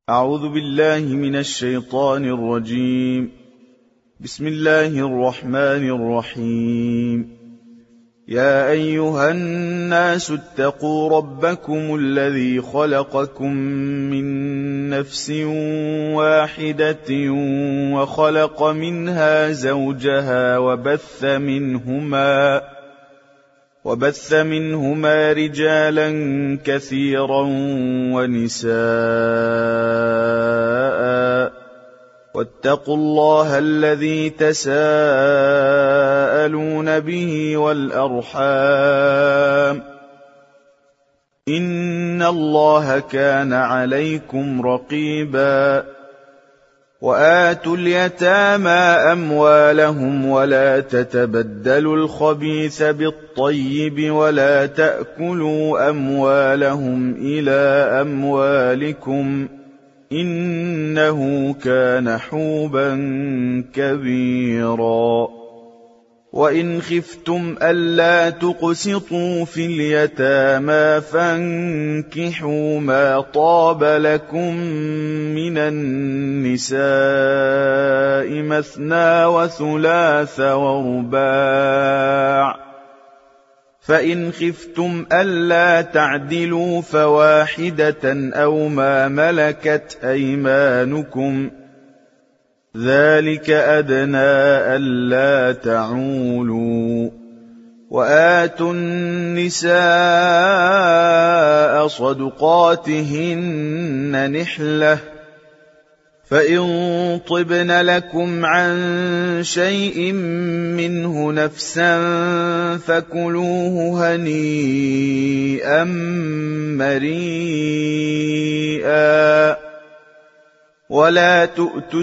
أعوذ بالله من الشيطان الرجيم. بسم الله الرحمن الرحيم. يا أيها الناس اتقوا ربكم الذي خلقكم من نفس واحدة وخلق منها زوجها وبث منهما رجالا كثيرا ونساء، واتقوا الله الذي تساءلون به والأرحام، إن الله كان عليكم رقيبا. وآتوا اليتامى أموالهم ولا تتبدلوا الخبيث بالطيب ولا تأكلوا أموالهم إلى أموالكم، إنه كان حوبا كبيرا. وإن خفتم ألا تقسطوا في اليتامى فانكحوا ما طاب لكم من النساء مثنى وثلاث ورباع، فإن خفتم ألا تعدلوا فواحدة أو ما ملكت أيمانكم، ذلك أدنى ألا تعولوا. وآتوا النساء صدقاتهن نحلة، فإن طبن لكم عن شيء منه نفسا فكلوه هنيئا مريئا. ولا تؤتوا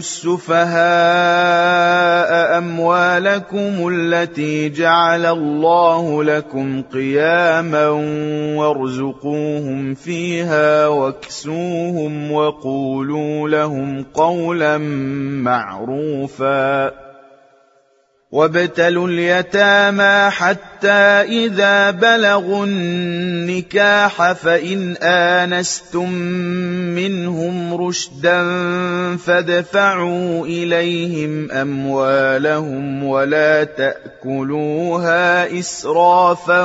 السفهاء أموالكم التي جعل الله لكم قياما وارزقوهم فيها واكسوهم وقولوا لهم قولا معروفا. وابتلوا اليتامى حتى إذا بلغوا النكاح فإن آنستم منهم رشدا فادفعوا إليهم أموالهم ولا تأكلوها إسرافا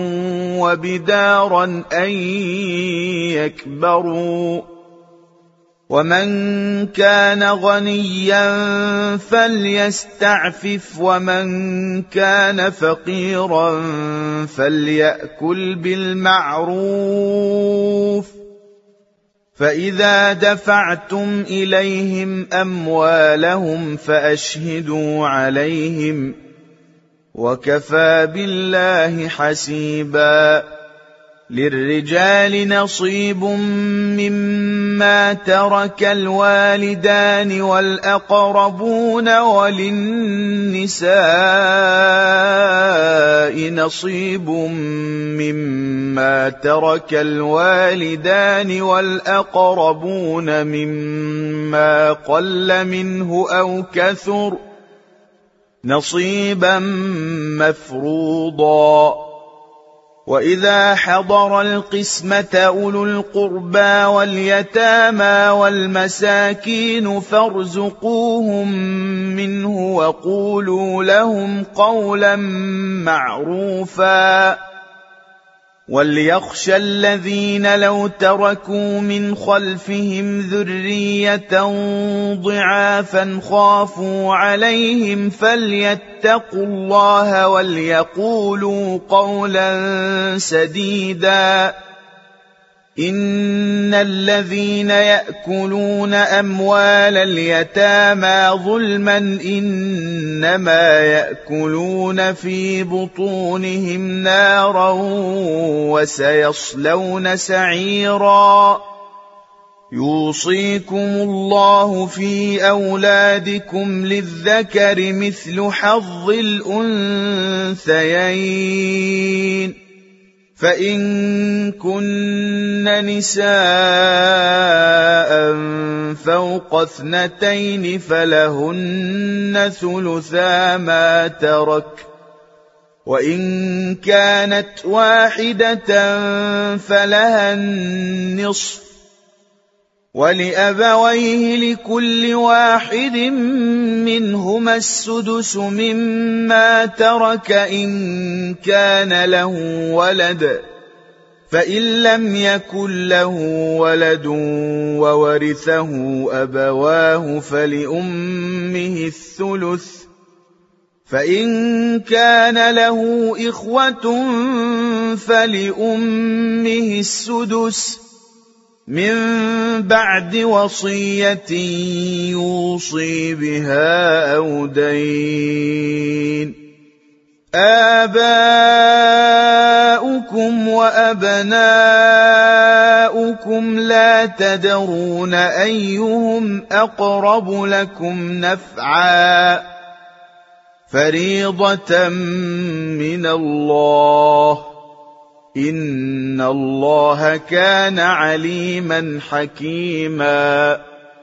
وبدارا أن يكبروا. ومن كان غنيا فليستعفف ومن كان فقيرا فليأكل بالمعروف. فإذا دفعتم إليهم أموالهم فأشهدوا عليهم، وكفى بالله حسيبا. للرجال نصيب مما ترك الوالدان والأقربون، وللنساء نصيب مما ترك الوالدان والأقربون مما قل منه أو كثر، نصيبا مفروضا. وإذا حضر القسمة أولو القربى واليتامى والمساكين فارزقوهم منه وقولوا لهم قولا معروفا. وليخشى الذين لو تركوا من خلفهم ذرية ضعافا خافوا عليهم فليتقوا الله وليقولوا قولا سديدا. إن الذين يأكلون أموال اليتامى ظلما إنما يأكلون في بطونهم نارا وسيصلون سعيرا. يوصيكم الله في أولادكم للذكر مثل حظ الأنثيين، فإن كن نساء فوق 2 فلهن ثلثا ما ترك، وإن كانت واحدة فلها النصف، ولأبويه لكل واحد منهما السدس مما ترك إن كان له ولد، فإن لم يكن له ولد وورثه أبواه فلأمه الثلث، فإن كان له إخوة فلأمه السدس من بعد وصية يوصي بها أو دين. آباؤكم وأبناؤكم لا تدرون أيهم أقرب لكم نفعا، فريضة من الله، إن الله كان عليما حكيما.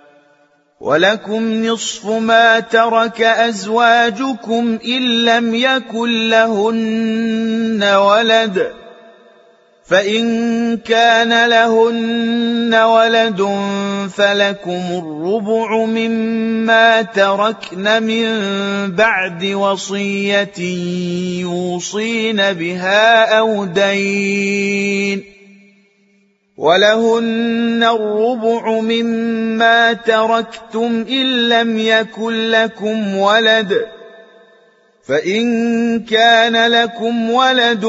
ولكم نصف ما ترك أزواجكم إن لم يكن لهن ولد، فإن كان لهن ولد فلكم الربع مما تركن من بعد وصية يوصين بها أو دين، ولهن الربع مما تركتم إن لم يكن لكم ولد، فإن كان لكم ولد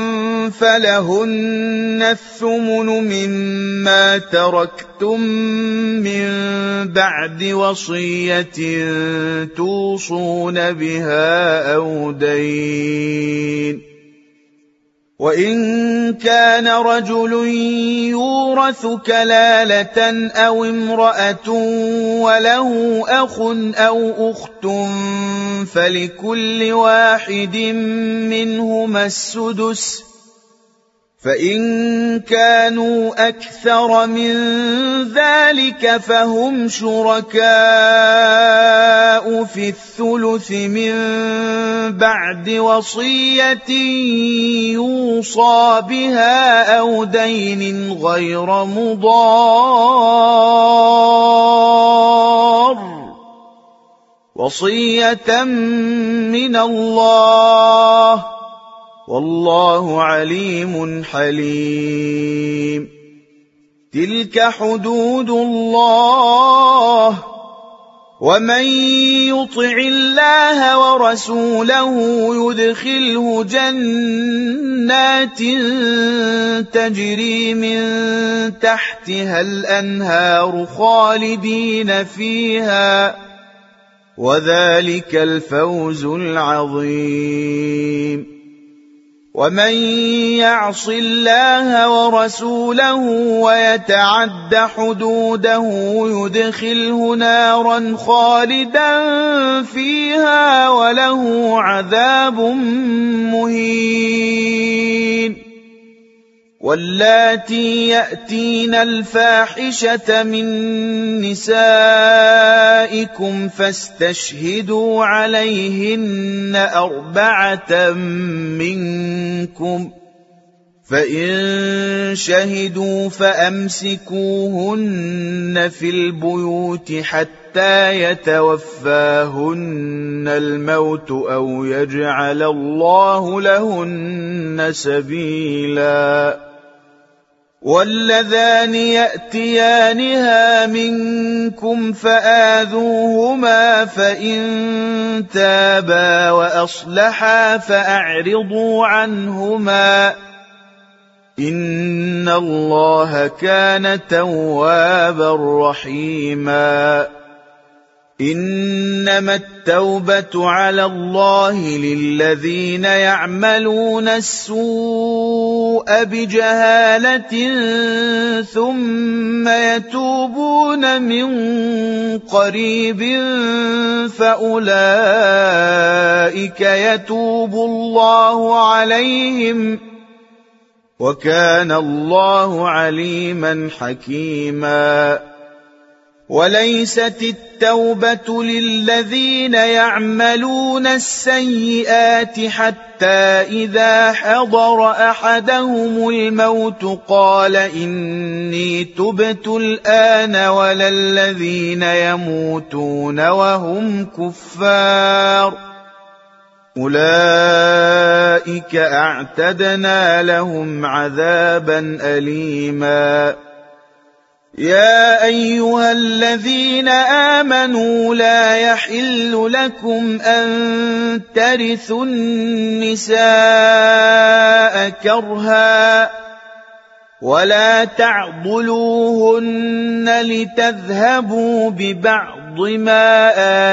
فلهن الثمن مما تركتم من بعد وصية توصون بها أو دين. وإن كان رجل يورث كلالة أو امرأة وله أخ أو أخت فلكل واحد منهما السدس، فإن كانوا أكثر من ذلك فهم شركاء في الثلث من بعد وصية يوصى بها أو دين غير مضار، وصية من الله، والله عليم حليم. تلك حدود الله، ومن يطع الله ورسوله يدخله جنات تجري من تحتها الأنهار خالدين فيها، وذلك الفوز العظيم. ومن يعص الله ورسوله ويتعد حدوده يدخله نارا خالدا فيها وله عذاب مهين. واللاتي يأتين الفاحشة من نسائكم فاستشهدوا عليهن 4 منكم، فإن شهدوا فأمسكوهن في البيوت حتى يتوفاهن الموت أو يجعل الله لهن سبيلا. واللذان يأتيانها منكم فآذوهما، فإن تابا وأصلحا فأعرضوا عنهما، إن الله كان توابا رحيما. إنما التوبة على الله للذين يعملون السوء بجهالة ثم يتوبون من قريب فأولئك يتوب الله عليهم، وكان الله عليما حكيما. وليست التوبة للذين يعملون السيئات حتى إذا حضر أحدهم الموت قال إني تبت الآن ولا الذين يموتون وهم كفار أولئك أعتدنا لهم عذابا أليما يا أيها الذين آمنوا لا يحل لكم أن ترثوا النساء كرها ولا تعضلوهن لتذهبوا ببعض ما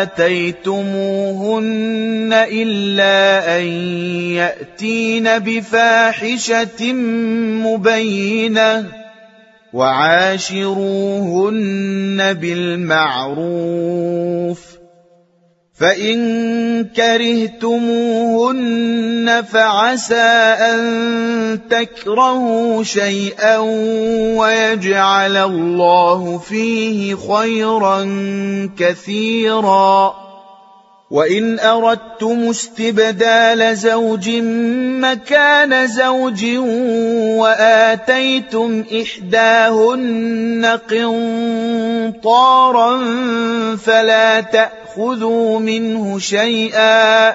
آتيتموهن إلا أن يأتين بفاحشة مبينة وعاشروهن بالمعروف فإن كرهتموهن فعسى أن تكرهوا شيئا ويجعل الله فيه خيرا كثيرا وإن أردتم استبدال زوج مكان زوج وآتيتم إحداهن قنطارا فلا تأخذوا منه شيئا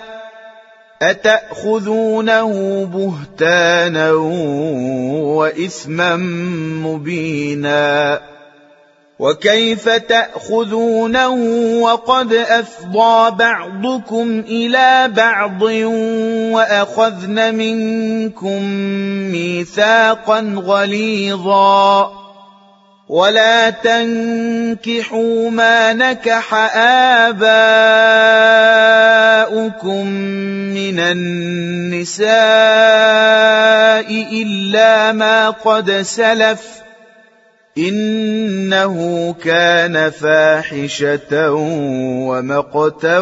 أتأخذونه بهتانا وإثما مبينا وكيف تأخذونه وقد أفضى بعضكم إلى بعض وأخذن منكم ميثاقا غليظا ولا تنكحوا ما نكح آباؤكم من النساء إلا ما قد سلف إنه كان فاحشة ومقتا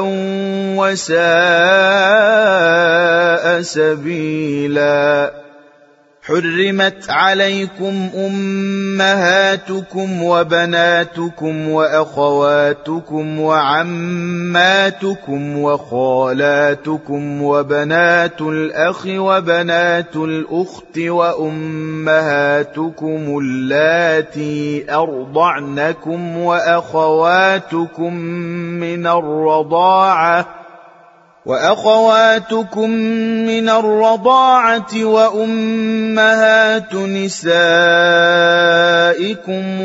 وساء سبيلا حرمت عليكم أمهاتكم وبناتكم وأخواتكم وعماتكم وخالاتكم وبنات الأخ وبنات الأخت وأمهاتكم اللاتي أرضعنكم وأخواتكم من الرضاعة وأمهات نسائكم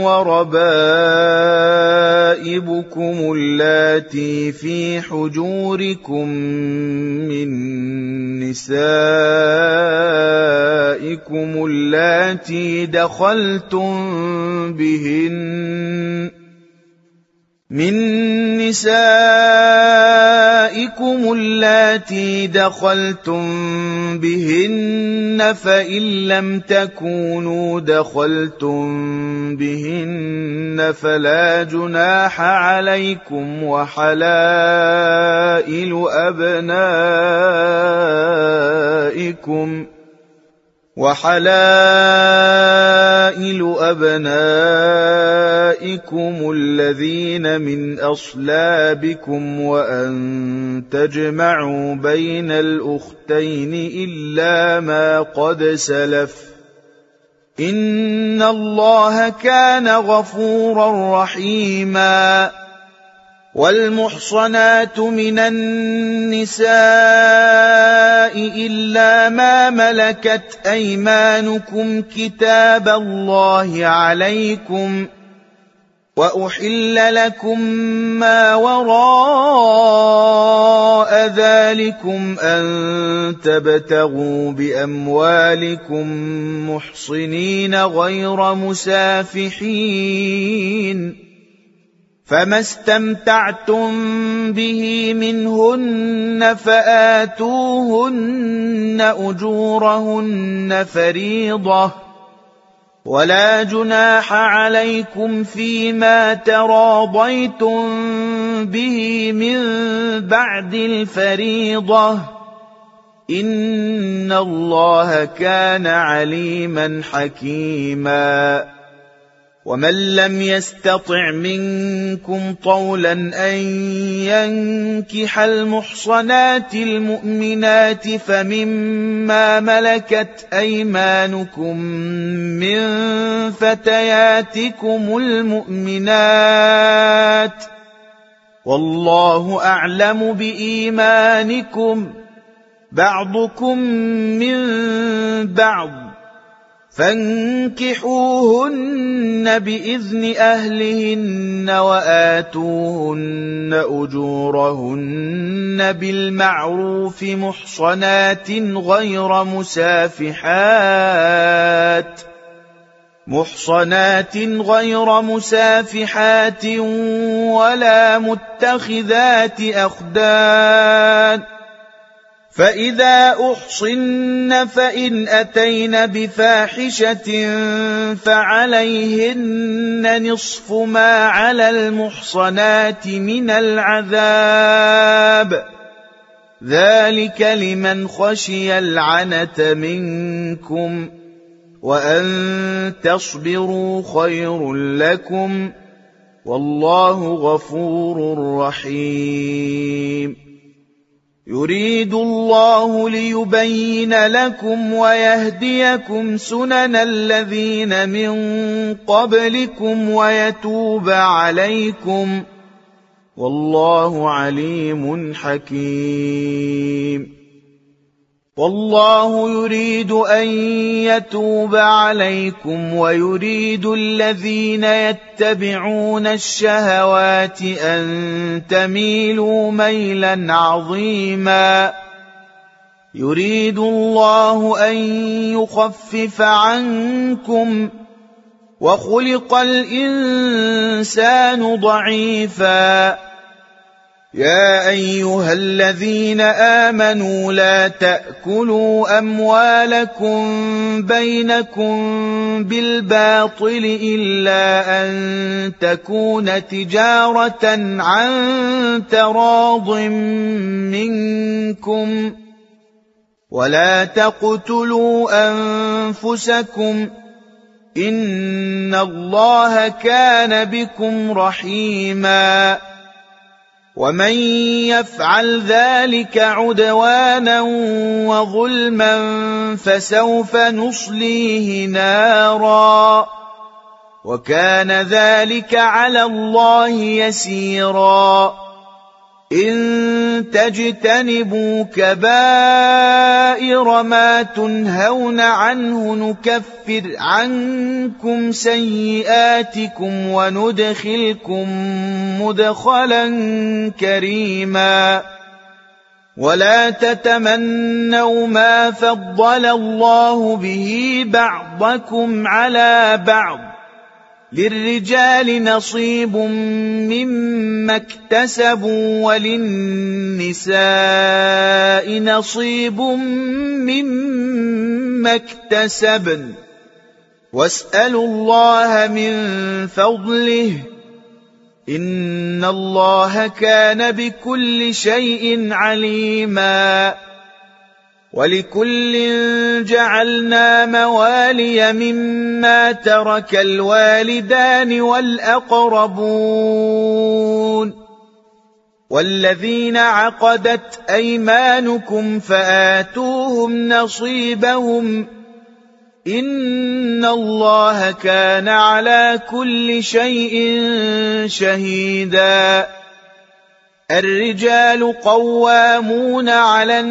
وربائبكم اللاتي في حجوركم من نسائكم اللاتي دخلتم بهن فإن لم تكونوا دخلتم بهن فلا جناح عليكم وحلائل أبنائكم الذين من أصلابكم وأن تجمعوا بين الأختين إلا ما قد سلف إن الله كان غفورا رحيما والمحصنات من النساء إلا ما ملكت أيمانكم كتاب الله عليكم وأحل لكم ما وراء ذلكم أن تبتغوا بأموالكم محصنين غير مسافحين فما استمتعتم به منهن فآتوهن أجورهن فريضة ولا جناح عليكم فيما تراضيتم به من بعد الفريضة إن الله كان عليما حكيما ومن لم يستطع منكم طولا أن ينكح المحصنات المؤمنات فمما ملكت أيمانكم من فتياتكم المؤمنات والله أعلم بإيمانكم بعضكم من بعض فانكحوهن بإذن أهلهن وآتوهن أجورهن بالمعروف محصنات غير مسافحات ولا متخذات أخدان فإذا أحصن فإن أتين بفاحشة فعليهن نصف ما على المحصنات من العذاب ذلك لمن خشي العنة منكم وأن تصبروا خير لكم والله غفور رحيم يريد الله ليبين لكم ويهديكم سنن الذين من قبلكم ويتوب عليكم والله عليم حكيم والله يريد أن يتوب عليكم ويريد الذين يتبعون الشهوات أن تميلوا ميلا عظيما يريد الله أن يخفف عنكم وخلق الإنسان ضعيفا يا أيها الذين آمنوا لا تأكلوا أموالكم بينكم بالباطل إلا أن تكون تجارة عن تراض منكم ولا تقتلوا أنفسكم إن الله كان بكم رحيما ومن يفعل ذلك عدوانا وظلما فسوف نصليه نارا وكان ذلك على الله يسيرا إن تجتنبوا كبائر ما تنهون عنه نكفر عنكم سيئاتكم وندخلكم مدخلا كريما ولا تتمنوا ما فضل الله به بعضكم على بعض للرجال نصيب مما اكتسبوا وللنساء نصيب مما اكتسبن واسألوا الله من فضله إن الله كان بكل شيء عليما ولكل جعلنا موالي مما ترك الوالدان والأقربون والذين عقدت أيمانكم فآتوهم نصيبهم إن الله كان على كل شيء شهيدا الرجال قوامون على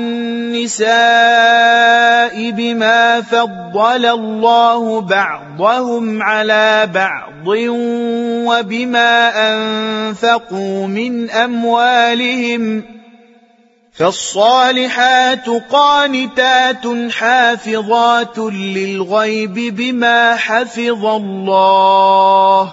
النساء بما فضل الله بعضهم على بعض وبما أنفقوا من أموالهم فالصالحات قانتات حافظات للغيب بما حفظ الله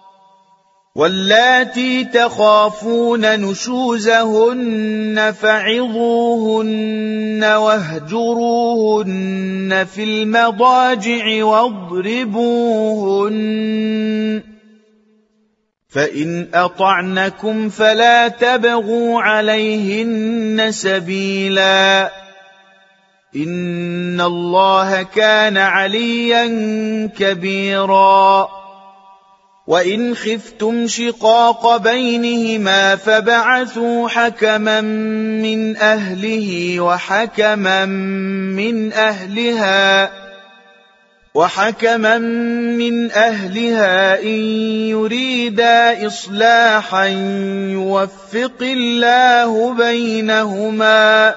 واللاتي تخافون نشوزهن فعظوهن واهجروهن في المضاجع واضربوهن فإن أطعنكم فلا تبغوا عليهن سبيلا إن الله كان عليا كبيرا وإن خفتم شقاق بينهما فبعثوا حكما من أهله وحكما من أهلها إن يريدا إصلاحا يوفق الله بينهما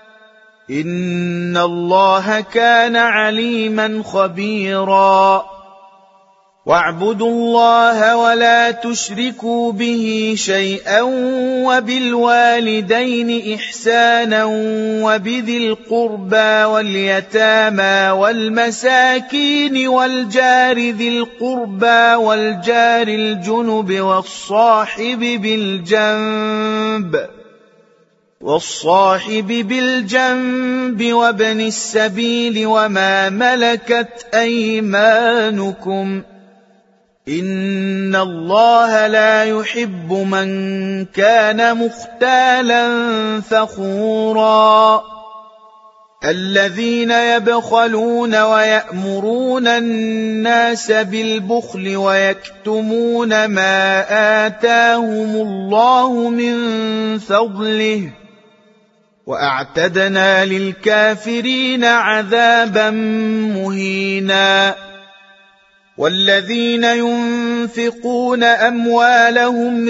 إن الله كان عليما خبيرا واعبدوا الله ولا تشركوا به شيئا وبالوالدين إحسانا وبذي القربى واليتامى والمساكين والجار ذي القربى والجار الجنب والصاحب بالجنب وابن السبيل وما ملكت أيمانكم إن الله لا يحب من كان مختالا فخورا الذين يبخلون ويأمرون الناس بالبخل ويكتمون ما آتاهم الله من فضله وأعتدنا للكافرين عذابا مهينا والذين ينفقون أموالهم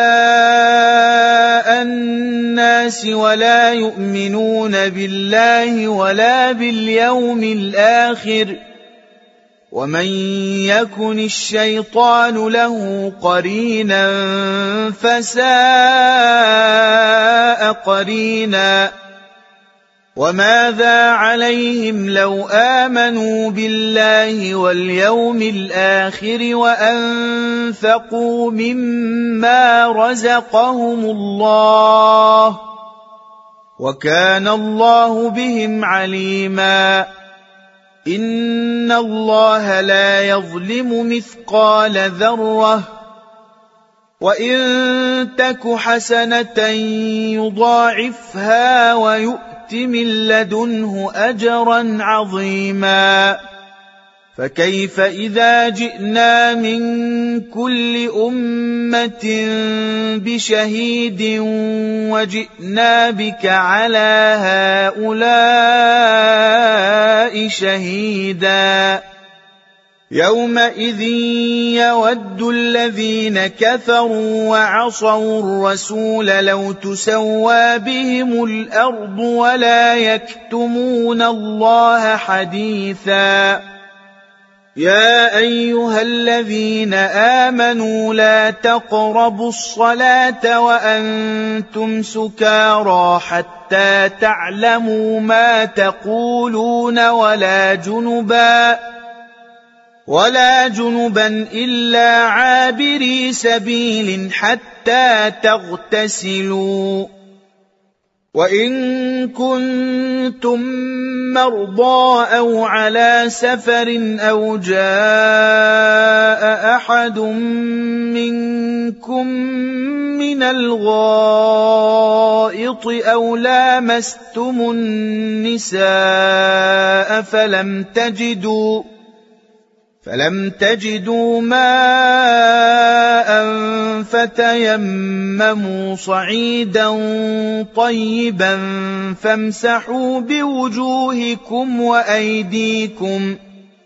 رئاء الناس ولا يؤمنون بالله ولا باليوم الآخر ومن يكن الشيطان له قرينا فساء قرينا وماذا عليهم لو آمنوا بالله واليوم الآخر وأنفقوا مما رزقهم الله وكان الله بهم عليما إن الله لا يظلم مثقال ذرة وإن تك حسنة يضاعفها ويؤت من لدنه أجرا عظيما فكيف إذا جئنا من كل أمة بشهيد وجئنا بك على هؤلاء شهيدا يومئذ يود الذين كفروا وعصوا الرسول لو تسوى بهم الأرض ولا يكتمون الله حديثا يا أيها الذين آمنوا لا تقربوا الصلاة وأنتم سكارى حتى تعلموا ما تقولون ولا جنبا إلا عابري سبيل حتى تغتسلوا وإن كنتم مرضى أو على سفر أو جاء أحد منكم من الغائط أو لامستم النساء فلم تجدوا ماء فتيمموا صعيدا طيبا فامسحوا بوجوهكم وأيديكم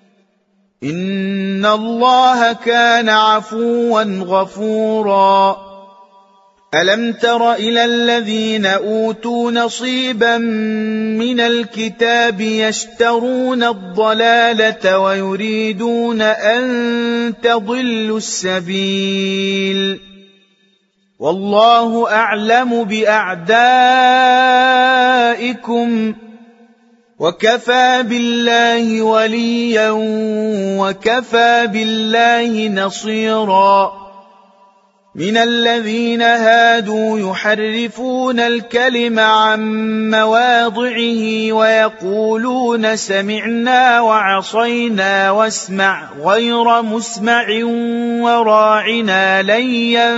إن الله كان عفوا غفورا ألم تر إلى الذين أوتوا نصيبا من الكتاب يشترون الضلالة ويريدون أن تضلوا السبيل والله أعلم بأعدائكم وكفى بالله وليا وكفى بالله نصيرا من الذين هادوا يحرفون الكلم عن مواضعه ويقولون سمعنا وعصينا واسمع غير مسمع وراعنا ليا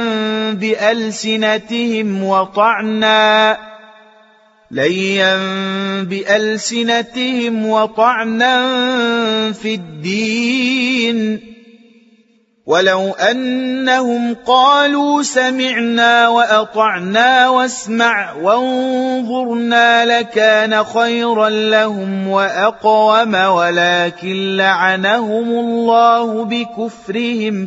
بألسنتهم وطعنا في الدين ولو أنهم قالوا سمعنا وأطعنا واسمع وانظرنا لكان خيرا لهم وأقوم، ولكن لعنهم الله بكفرهم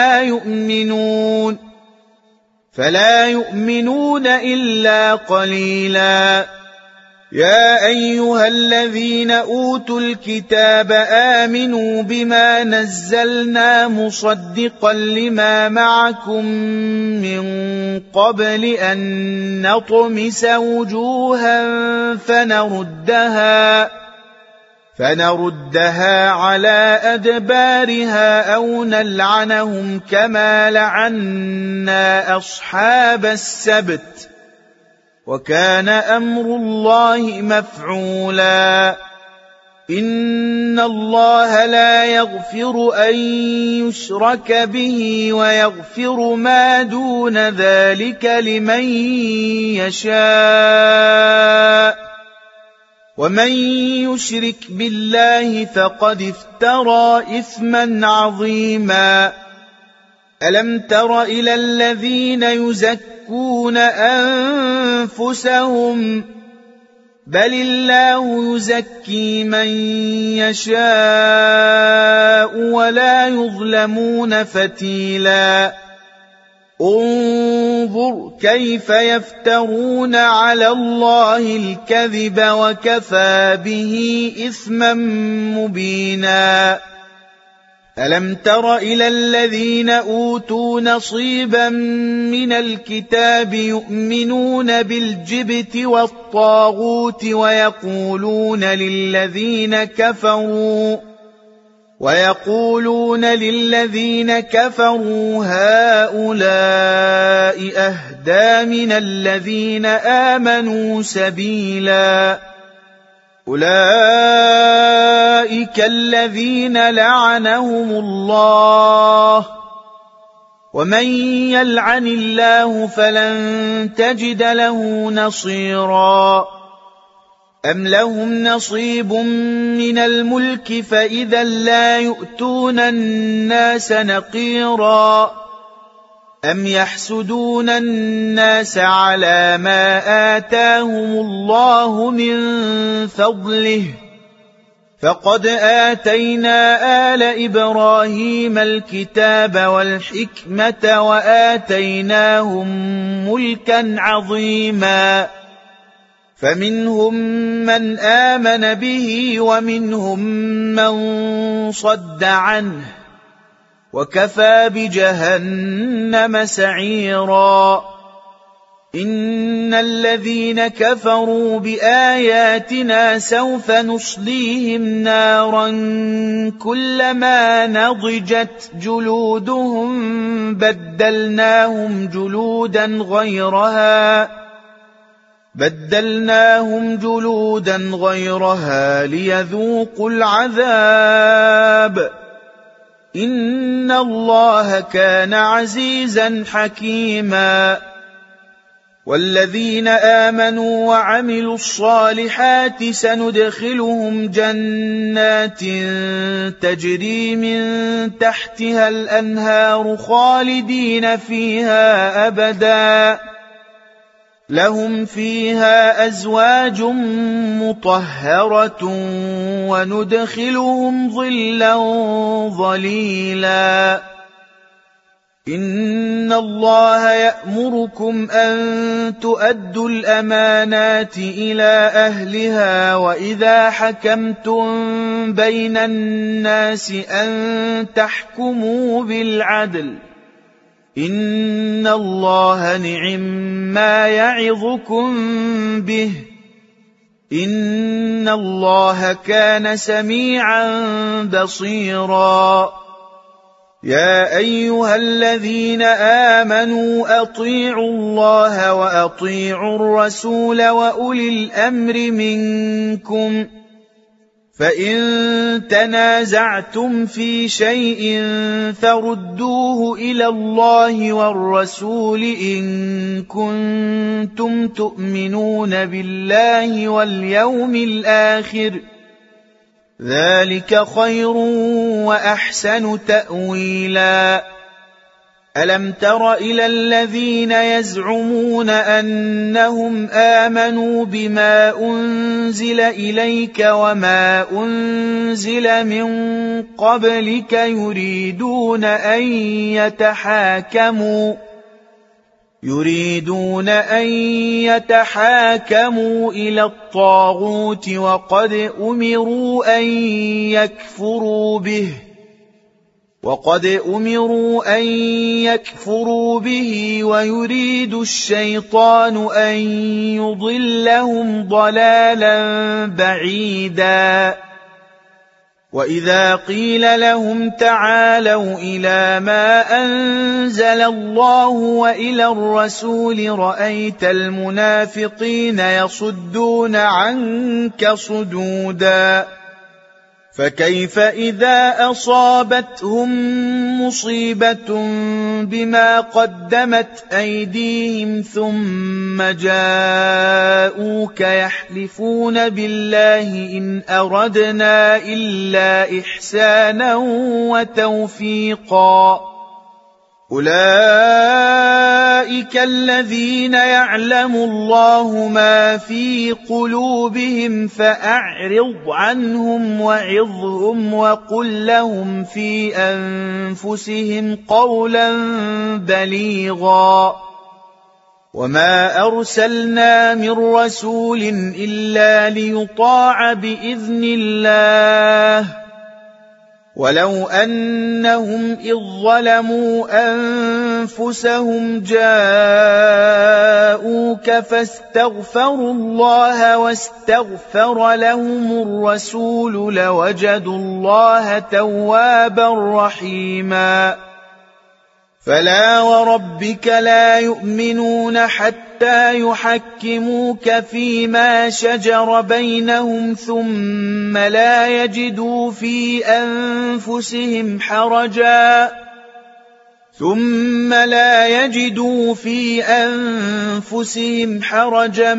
فلا يؤمنون إلا قليلا. يا أيها الذين أوتوا الكتاب آمنوا بما نزلنا مصدقا لما معكم من قبل أن نطمس وجوها فنردها على أدبارها أو نلعنهم كما لعنا أصحاب السبت، وكان أمر الله مفعولا. إن الله لا يغفر أن يشرك به ويغفر ما دون ذلك لمن يشاء، ومن يشرك بالله فقد افترى إثما عظيما. ألم تر إلى الذين يزكون أنفسهم بل الله يزكي من يشاء ولا يظلمون فتيلا. انظر كيف يفترون على الله الكذب وكفى به إثما مبينا. ألم تر إلى الذين أوتوا نصيبا من الكتاب يؤمنون بالجبت والطاغوت ويقولون للذين كفروا هؤلاء أهدى من الذين آمنوا سبيلا. أولئك الذين لعنهم الله، ومن يلعن الله فلن تجد له نصيرا. أم لهم نصيب من الملك فإذا لا يؤتون الناس نقيرا. أم يحسدون الناس على ما آتاهم الله من فضله، فقد آتينا آل إبراهيم الكتاب والحكمة وآتيناهم ملكا عظيما. فمنهم من آمن به ومنهم من صد عنه، وكفى بجهنم سعيرا. إن الذين كفروا بآياتنا سوف نصليهم نارا كلما نضجت جلودهم بدلناهم جلودا غيرها ليذوقوا العذاب. إن الله كان عزيزا حكيما. والذين آمنوا وعملوا الصالحات سندخلهم جنات تجري من تحتها الأنهار خالدين فيها أبدا، لهم فيها أزواج مطهرة وندخلهم ظلا ظليلا. إن الله يأمركم أن تؤدوا الأمانات إلى أهلها وإذا حكمتم بين الناس أن تحكموا بالعدل. إن الله نعم ما يعظكم به، إن الله كان سميعا بصيرا. يا أيها الذين آمنوا أطيعوا الله وأطيعوا الرسول وأولي الأمر منكم، فإن تنازعتم في شيء فردوه إلى الله والرسول إن كنتم تؤمنون بالله واليوم الآخر، ذلك خير وأحسن تأويلا ألم تر إلى الذين يزعمون أنهم آمنوا بما أنزل إليك وما أنزل من قبلك يريدون أن يتحاكموا إلى الطاغوت وقد أمروا أن يكفروا به ويريد الشيطان أن يضلهم ضلالا بعيدا وإذا قيل لهم تعالوا إلى ما أنزل الله وإلى الرسول رأيت المنافقين يصدون عنك صدودا فكيف إذا أصابتهم مصيبة بما قدمت أيديهم ثم جاءوك يحلفون بالله إن أردنا إلا إحسانا وتوفيقا أولئك الذين يعلم الله ما في قلوبهم فأعرض عنهم وعظهم وقل لهم في أنفسهم قولا بليغا وما أرسلنا من رسول إلا ليطاع بإذن الله ولو أنهم إذ ظلموا أنفسهم جاءوك فاستغفروا الله واستغفر لهم الرسول لوجدوا الله توابا رحيما فلا وربك لا يؤمنون حتى يحكموك فيما شجر بينهم ثم لا يجدوا في أنفسهم حرجا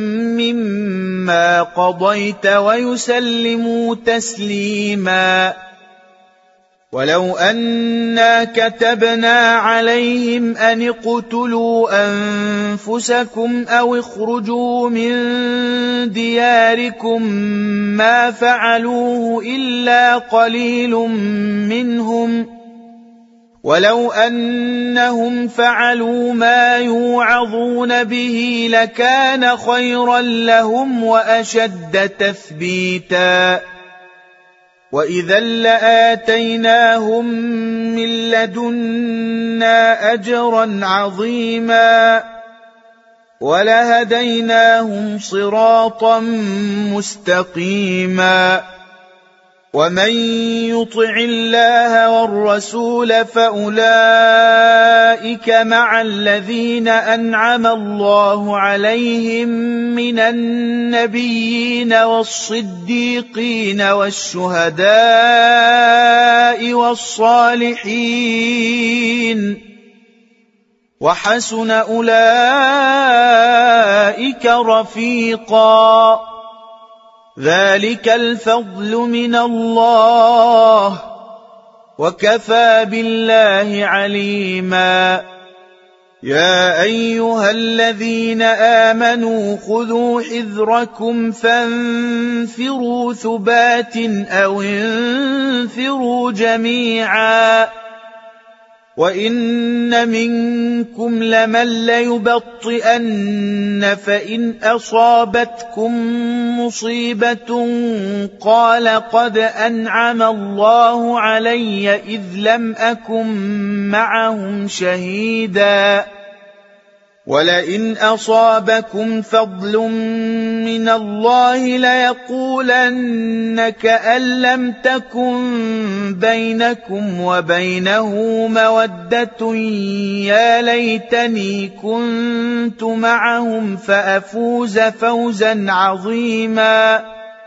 مما قضيت ويسلموا تسليما ولو أنا كتبنا عليهم أن اقتلوا أنفسكم أو اخرجوا من دياركم ما فعلوه إلا قليل منهم ولو أنهم فعلوا ما يوعظون به لكان خيرا لهم وأشد تثبيتا وإذا لآتيناهم من لدنا أجرا عظيما ولهديناهم صراطا مستقيما ومن يطع الله والرسول فأولئك مع الذين أنعم الله عليهم من النبيين والصديقين والشهداء والصالحين وحسن أولئك رفيقا ذلك الفضل من الله وكفى بالله عليما يا أيها الذين آمنوا خذوا حذركم فانفروا ثبات أو انفروا جميعا وإن منكم لمن ليبطئن فإن أصابتكم مصيبة قال قد أنعم الله علي إذ لم أكن معهم شهيدا ولئن أصابكم فضل من الله ليقولن كأن لم تكن بينكم وبينه مودة يا ليتني كنت معهم فأفوز فوزا عظيما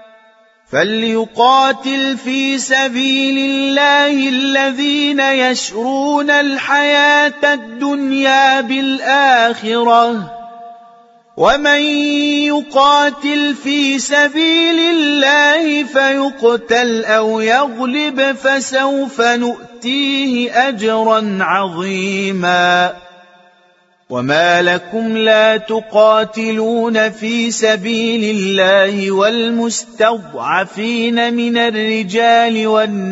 فليقاتل في سبيل الله الذين يشرون الحياة الدنيا بالآخرة ومن يقاتل في سبيل الله فيقتل أو يغلب فسوف نؤتيه أجرا عظيما وما لكم لا تقاتلون في سبيل الله والمستضعفين من الرجال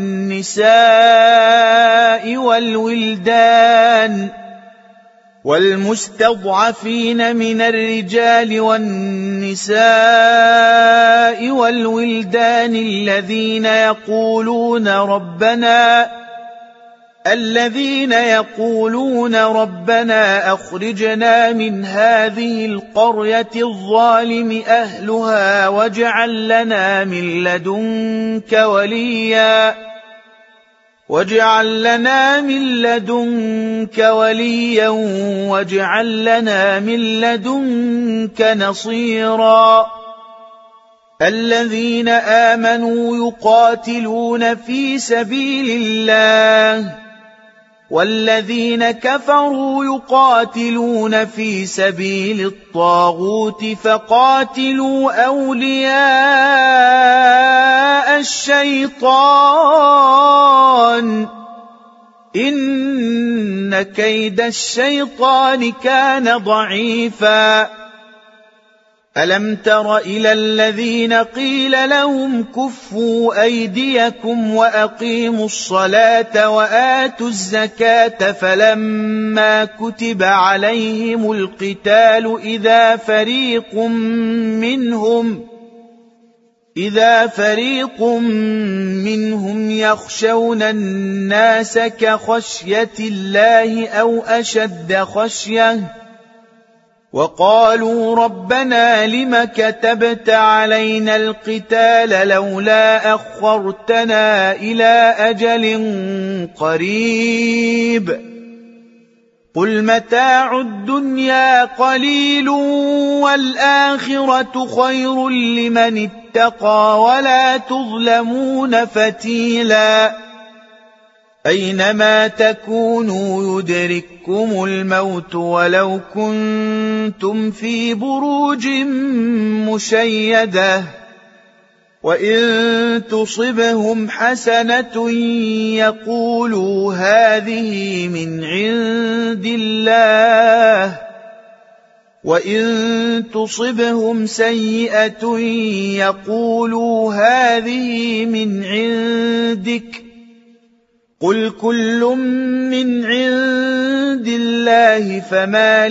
والنساء الذين يقولون ربنا أخرجنا من هذه القرية الظالم أهلها واجعل لنا من لدنك وليا واجعل لنا من لدنك نصيرا الذين آمنوا يقاتلون في سبيل الله والذين كفروا يقاتلون في سبيل الطاغوت فقاتلوا أولياء الشيطان إن كيد الشيطان كان ضعيفا ألم تر إلى الذين قيل لهم كفوا أيديكم وأقيموا الصلاة وآتوا الزكاة فلما كتب عليهم القتال إذا فريق منهم يخشون الناس كخشية الله أو أشد خشية وقالوا ربنا لم كتبت علينا القتال لولا أخرتنا إلى أجل قريب قل متاع الدنيا قليل والآخرة خير لمن اتقى ولا تظلمون فتيلا أينما تكونوا يدرككم الموت ولو كنتم في بروج مشيدة وإن تصبهم حسنة يقولوا هذه من عند الله وإن تصبهم سيئة يقولوا هذه من عندك قل كل من عند الله فما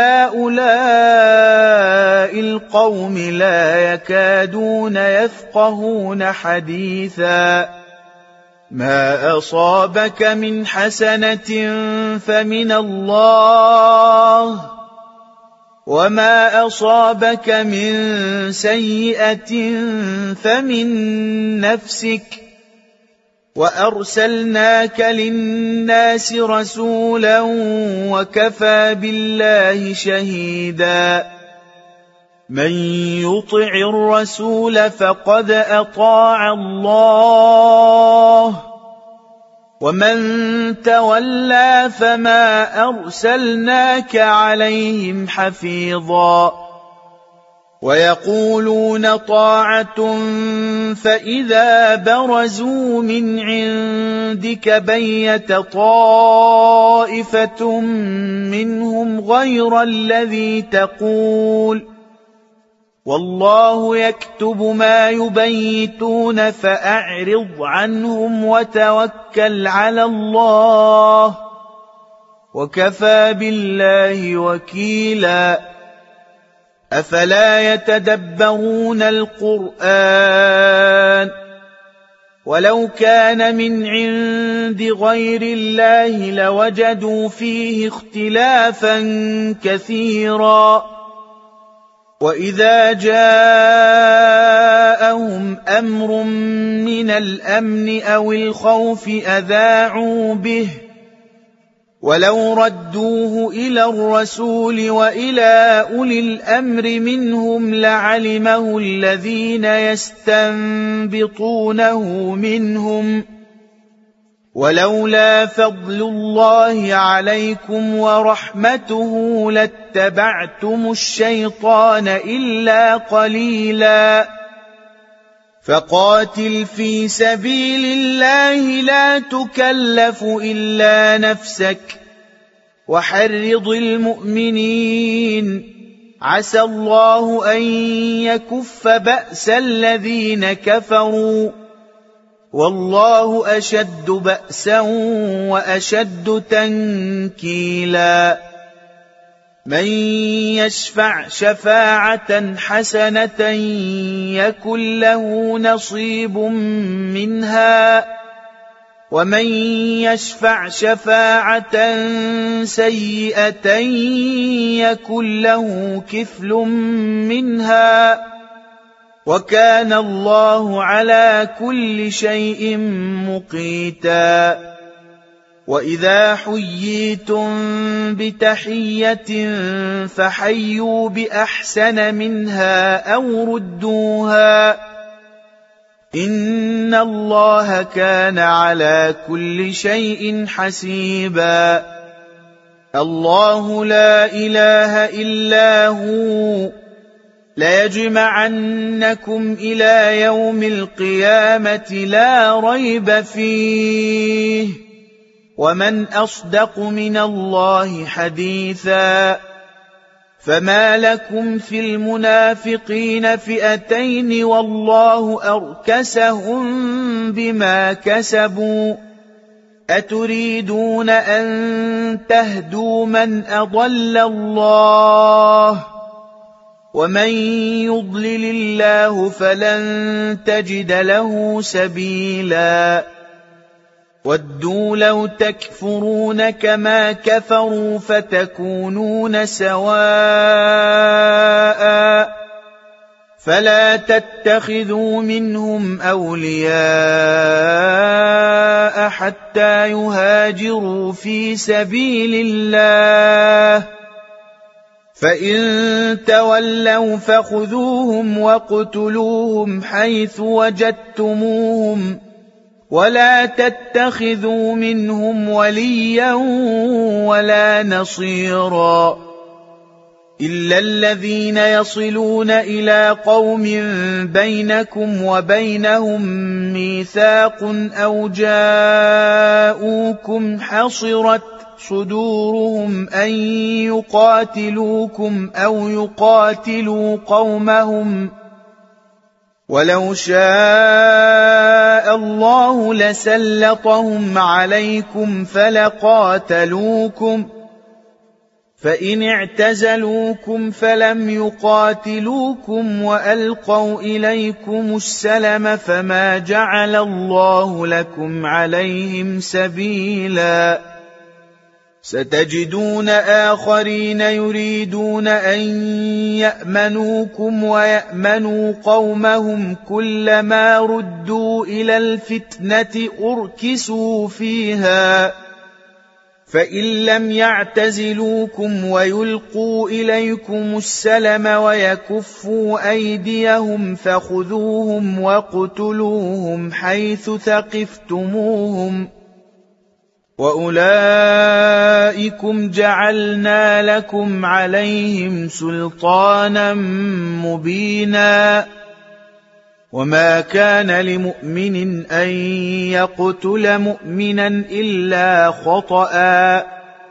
لهؤلاء القوم لا يكادون يفقهون حديثا ما أصابك من حسنة فمن الله وما أصابك من سيئة فمن نفسك وأرسلناك للناس رسولا وكفى بالله شهيدا من يطع الرسول فقد أطاع الله ومن تولى فما أرسلناك عليهم حفيظا ويقولون طاعة فإذا برزوا من عندك بيت طائفة منهم غير الذي تقول والله يكتب ما يبيتون فأعرض عنهم وتوكل على الله وكفى بالله وكيلا أفلا يتدبرون القرآن ولو كان من عند غير الله لوجدوا فيه اختلافا كثيرا وإذا جاءهم أمر من الأمن أو الخوف أذاعوا به ولو ردوه إلى الرسول وإلى أولي الأمر منهم لعلمه الذين يستنبطونه منهم ولولا فضل الله عليكم ورحمته لاتبعتم الشيطان إلا قليلا فقاتل في سبيل الله لا تكلف إلا نفسك وحرض المؤمنين عسى الله أن يكف بأس الذين كفروا والله أشد بأسا وأشد تنكيلا من يشفع شفاعة حسنة يكن له نصيب منها ومن يشفع شفاعة سيئة يكن له كفل منها وكان الله على كل شيء مقيتا وإذا حييتم بتحية فحيوا بأحسن منها أو ردوها إن الله كان على كل شيء حسيبا الله لا إله إلا هو ليجمعنكم إلى يوم القيامة لا ريب فيه ومن أصدق من الله حديثا فما لكم في المنافقين فئتين والله أركسهم بما كسبوا أتريدون أن تهدوا من أضل الله ومن يضلل الله فلن تجد له سبيلا ودوا لو تكفرون كما كفروا فتكونون سواء فلا تتخذوا منهم أولياء حتى يهاجروا في سبيل الله فإن تولوا فخذوهم واقتلوهم حيث وجدتموهم ولا تتخذوا منهم وليا ولا نصيرا إلا الذين يصلون إلى قوم بينكم وبينهم ميثاق أو جاءوكم حصرت صدورهم أن يقاتلوكم أو يقاتلوا قومهم ولو شاء الله لسلطهم عليكم فلقاتلوكم فإن اعتزلوكم فلم يقاتلوكم وألقوا إليكم السلم فما جعل الله لكم عليهم سبيلا ستجدون آخرين يريدون أن يأمنوكم ويأمنوا قومهم كلما ردوا إلى الفتنة أركسوا فيها فإن لم يعتزلوكم ويلقوا إليكم السلم ويكفوا أيديهم فخذوهم واقتلوهم حيث ثقفتموهم وأولئكم جعلنا لكم عليهم سلطانا مبينا وما كان لمؤمن أن يقتل مؤمنا إلا خطأ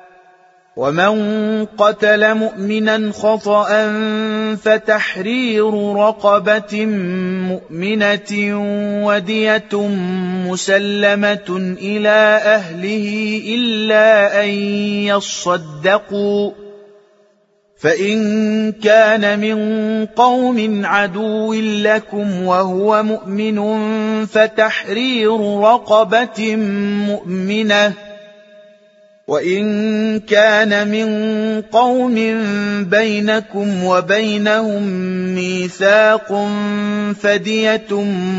ومن قتل مؤمنا خطأ فتحرير رقبة مؤمنة ودية مسلمة إلى أهله إلا أن يصدقوا فإن كان من قوم عدو لكم وهو مؤمن فتحرير رقبة مؤمنة وإن كان من قوم بينكم وبينهم ميثاق فدية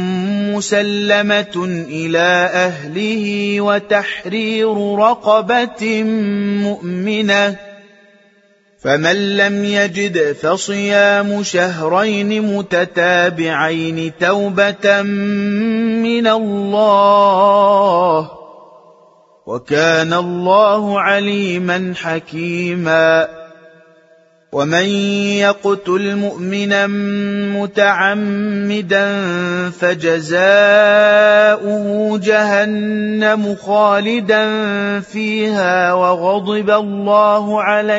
مسلمة إلى أهله وتحرير رقبة مؤمنة فمن لم يجد فصيام شهرين متتابعين توبة من الله وكان الله عليما حكيما. ومن يقتل مؤمنا متعمدا فجزاؤه جهنم خالدا فيها وغضب الله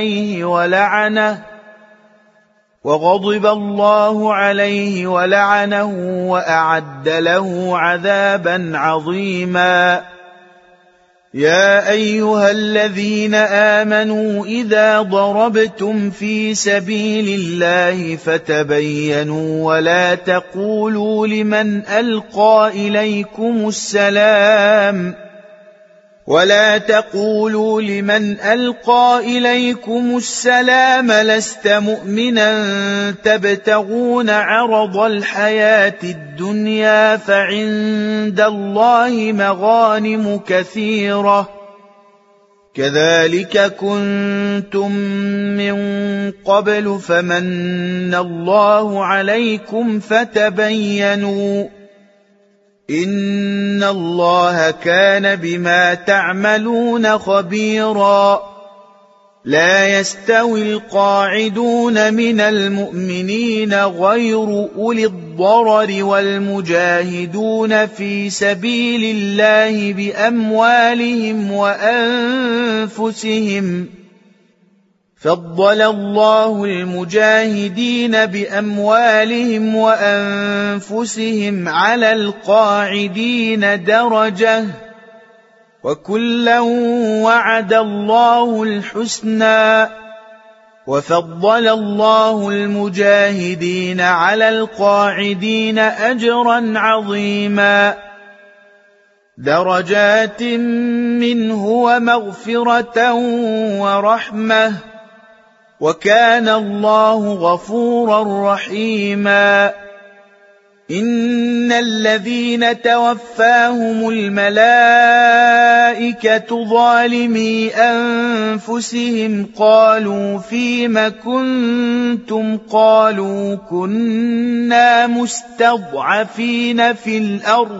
عليه ولعنه وأعد له عذابا عظيما. يا أيها الذين آمنوا إذا ضربتم في سبيل الله فتبينوا ولا تقولوا لمن ألقى إليكم السلام لست مؤمنا تبتغون عرض الحياة الدنيا فعند الله مغانم كثيرة كذلك كنتم من قبل فمن الله عليكم فتبينوا إن الله كان بما تعملون خبيرا. لا يستوي القاعدون من المؤمنين غير أولي الضرر والمجاهدون في سبيل الله بأموالهم وأنفسهم. فضل الله المجاهدين بأموالهم وأنفسهم على القاعدين درجة وكلا وعد الله الحسنى وفضل الله المجاهدين على القاعدين أجرا عظيما. درجات منه ومغفرة ورحمة وكان الله غفورا رحيما. إن الذين توفاهم الملائكة ظالمي أنفسهم قالوا فيم كنتم قالوا كنا مستضعفين في الأرض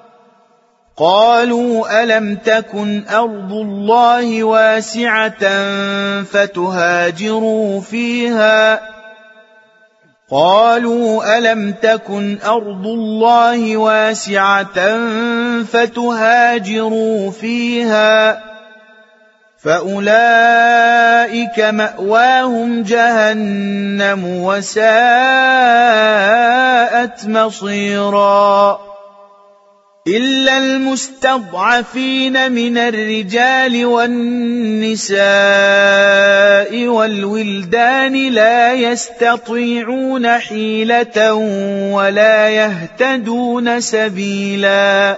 قالوا ألم تكن أرض الله واسعة فتهاجروا فيها فأولئك مأواهم جهنم وساءت مصيرا. إلا المستضعفين من الرجال والنساء والولدان لا يستطيعون حيلة ولا يهتدون سبيلا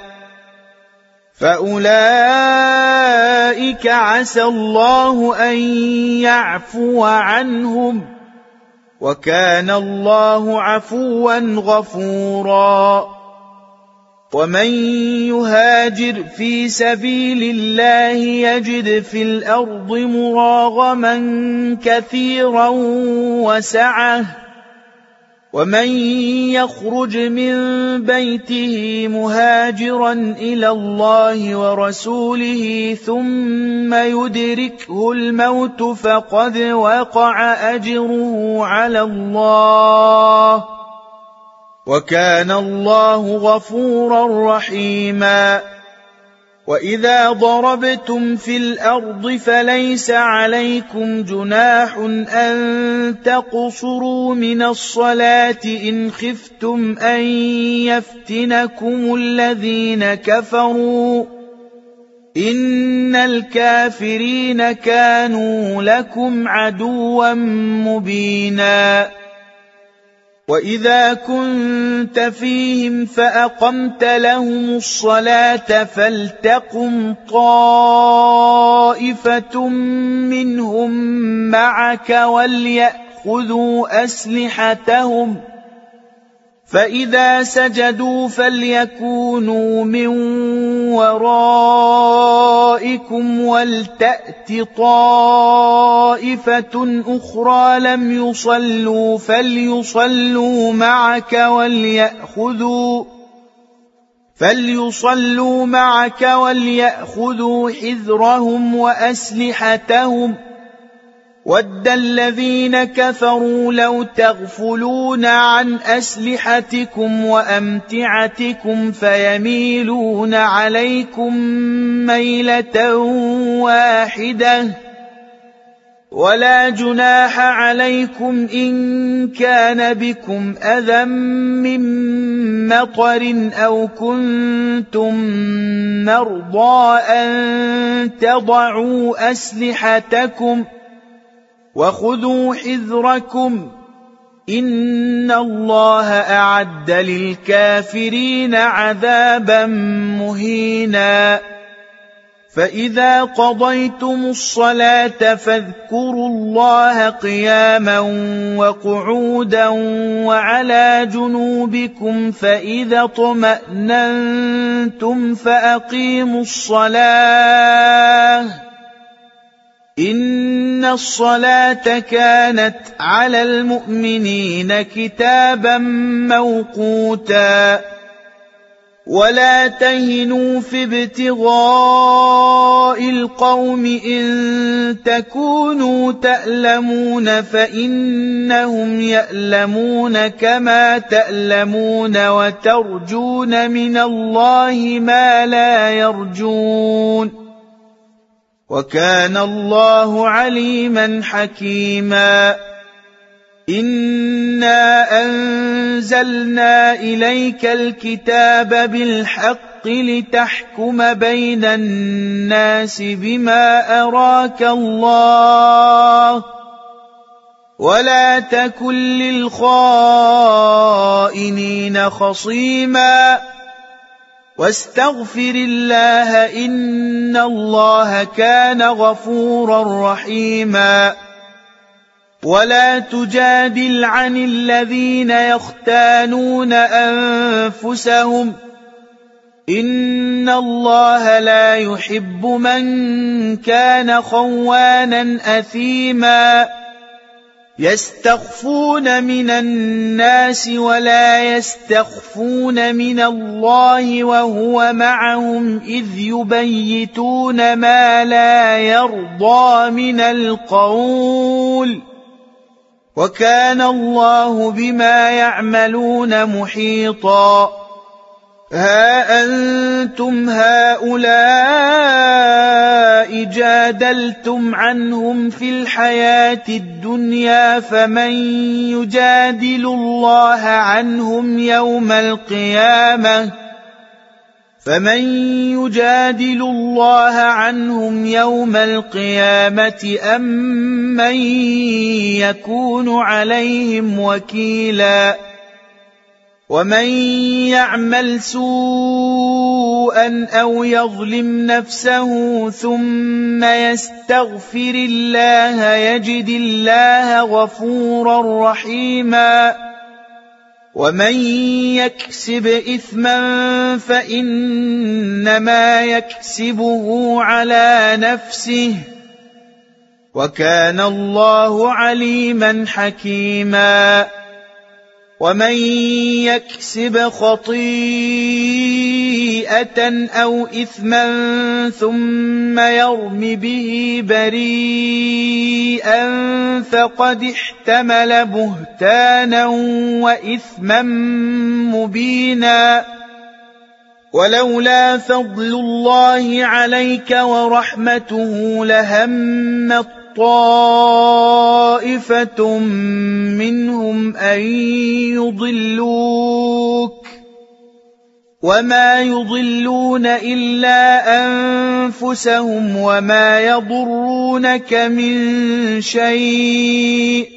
فأولئك عسى الله أن يعفو عنهم وكان الله عفوا غفورا. ومن يهاجر في سبيل الله يجد في الأرض مراغما كثيرا وسعة ومن يخرج من بيته مهاجرا إلى الله ورسوله ثم يدركه الموت فقد وقع أجره على الله وكان الله غفورا رحيما. وإذا ضربتم في الأرض فليس عليكم جناح أن تقصروا من الصلاة إن خفتم أن يفتنكم الذين كفروا إن الكافرين كانوا لكم عدوا مبينا. وإذا كنت فيهم فأقمت لهم الصلاة فلتقم طائفة منهم معك وليأخذوا أسلحتهم فإذا سجدوا فليكونوا من ورائكم ولتأت طائفة أخرى لم يصلوا فليصلوا معك وليأخذوا حذرهم وأسلحتهم ود الذين كفروا لو تغفلون عن أسلحتكم وأمتعتكم فيميلون عليكم ميلة واحدة ولا جناح عليكم إن كان بكم أذى من مطر أو كنتم مرضى أن تضعوا أسلحتكم وخذوا حذركم إن الله أعد للكافرين عذابا مهينا فإذا قضيتم الصلاة فاذكروا الله قياما وقعودا وعلى جنوبكم فإذا اطمأننتم فأقيموا الصلاة إن الصلاة كانت على المؤمنين كتابا موقوتا ولا تهنوا في ابتغاء القوم إن تكونوا تألمون فإنهم يألمون كما تألمون وترجون من الله ما لا يرجون وكان الله عليما حكيما إنا أنزلنا إليك الكتاب بالحق لتحكم بين الناس بما أراك الله ولا تكن للخائنين خصيما واستغفر الله إن الله كان غفورا رحيما ولا تجادل عن الذين يختانون أنفسهم إن الله لا يحب من كان خوانا أثيما يستخفون من الناس ولا يستخفون من الله وهو معهم إذ يبيتون ما لا يرضى من القول وكان الله بما يعملون محيطا ها أنتم هؤلاء جادلتم عنهم في الحياة الدنيا فمن يجادل الله عنهم يوم القيامة أم من يكون عليهم وكيلا ومن يعمل سوءا أو يظلم نفسه ثم يستغفر الله يجد الله غفورا رحيما ومن يكسب إثما فإنما يكسبه على نفسه وكان الله عليما حكيما ومن يكسب خطيئة أو إثما ثم يرم به بريئا فقد احتمل بهتانا وإثما مبينا ولولا فضل الله عليك ورحمته لهمت طائفة منهم أن يضلوك وما يضلون إلا أنفسهم وما يضرونك من شيء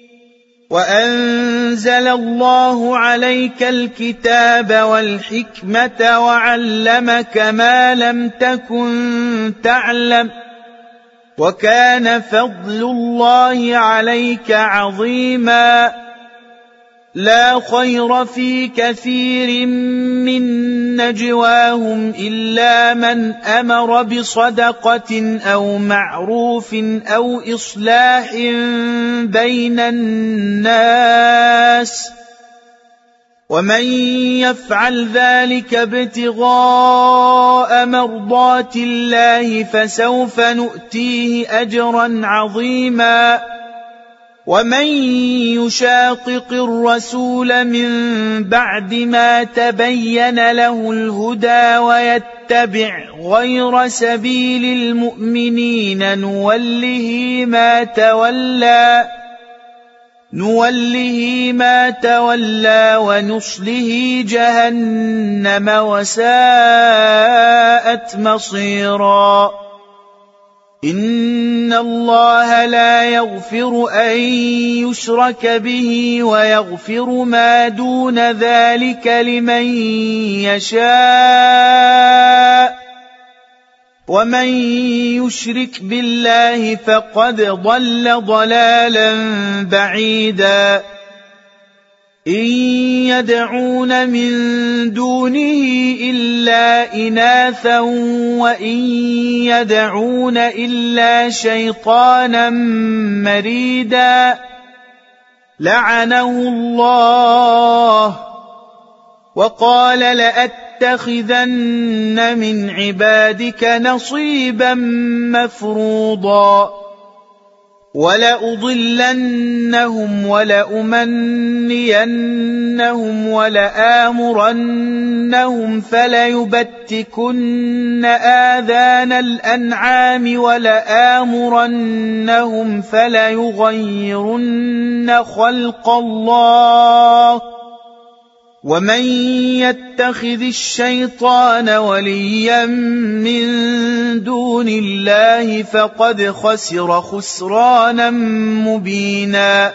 وأنزل الله عليك الكتاب والحكمة وعلمك ما لم تكن تعلم وكان فضل الله عليك عظيما لا خير في كثير من نجواهم إلا من أمر بصدقة أو معروف أو إصلاح بين الناس ومن يفعل ذلك ابتغاء مرضات الله فسوف نؤتيه أجرا عظيما. ومن يشاقق الرسول من بعد ما تبين له الهدى ويتبع غير سبيل المؤمنين نوله ما تولى ونصله جهنم وساءت مصيرا. إن الله لا يغفر أن يشرك به ويغفر ما دون ذلك لمن يشاء، ومن يشرك بالله فقد ضل ضلالا بعيدا. إن يدعون من دونه إلا إناثا وإن يدعون إلا شيطانا مريدا لعنه الله وقال لأتخذن من عبادك نصيبا مفروضا ولأضلنهم ولأمنينهم ولآمرنهم فليبتكن آذان الأنعام ولآمرنهم فليغيرن خلق الله ومن يتخذ الشيطان وليا من دون الله فقد خسر خسرانا مبينا.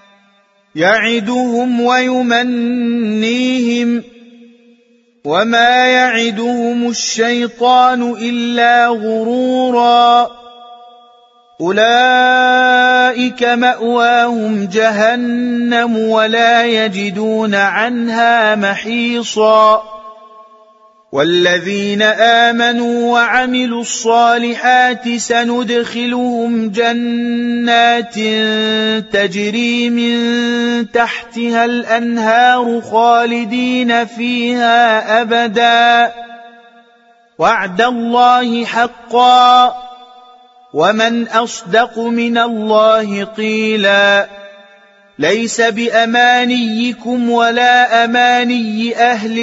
يعدهم ويمنيهم وما يعدهم الشيطان إلا غرورا. أولئك مأواهم جهنم ولا يجدون عنها محيصا. والذين آمنوا وعملوا الصالحات سندخلهم جنات تجري من تحتها الأنهار خالدين فيها أبدا وعد الله حقا ومن أصدق من الله قيلا. ليس بأمانيكم ولا أماني أهل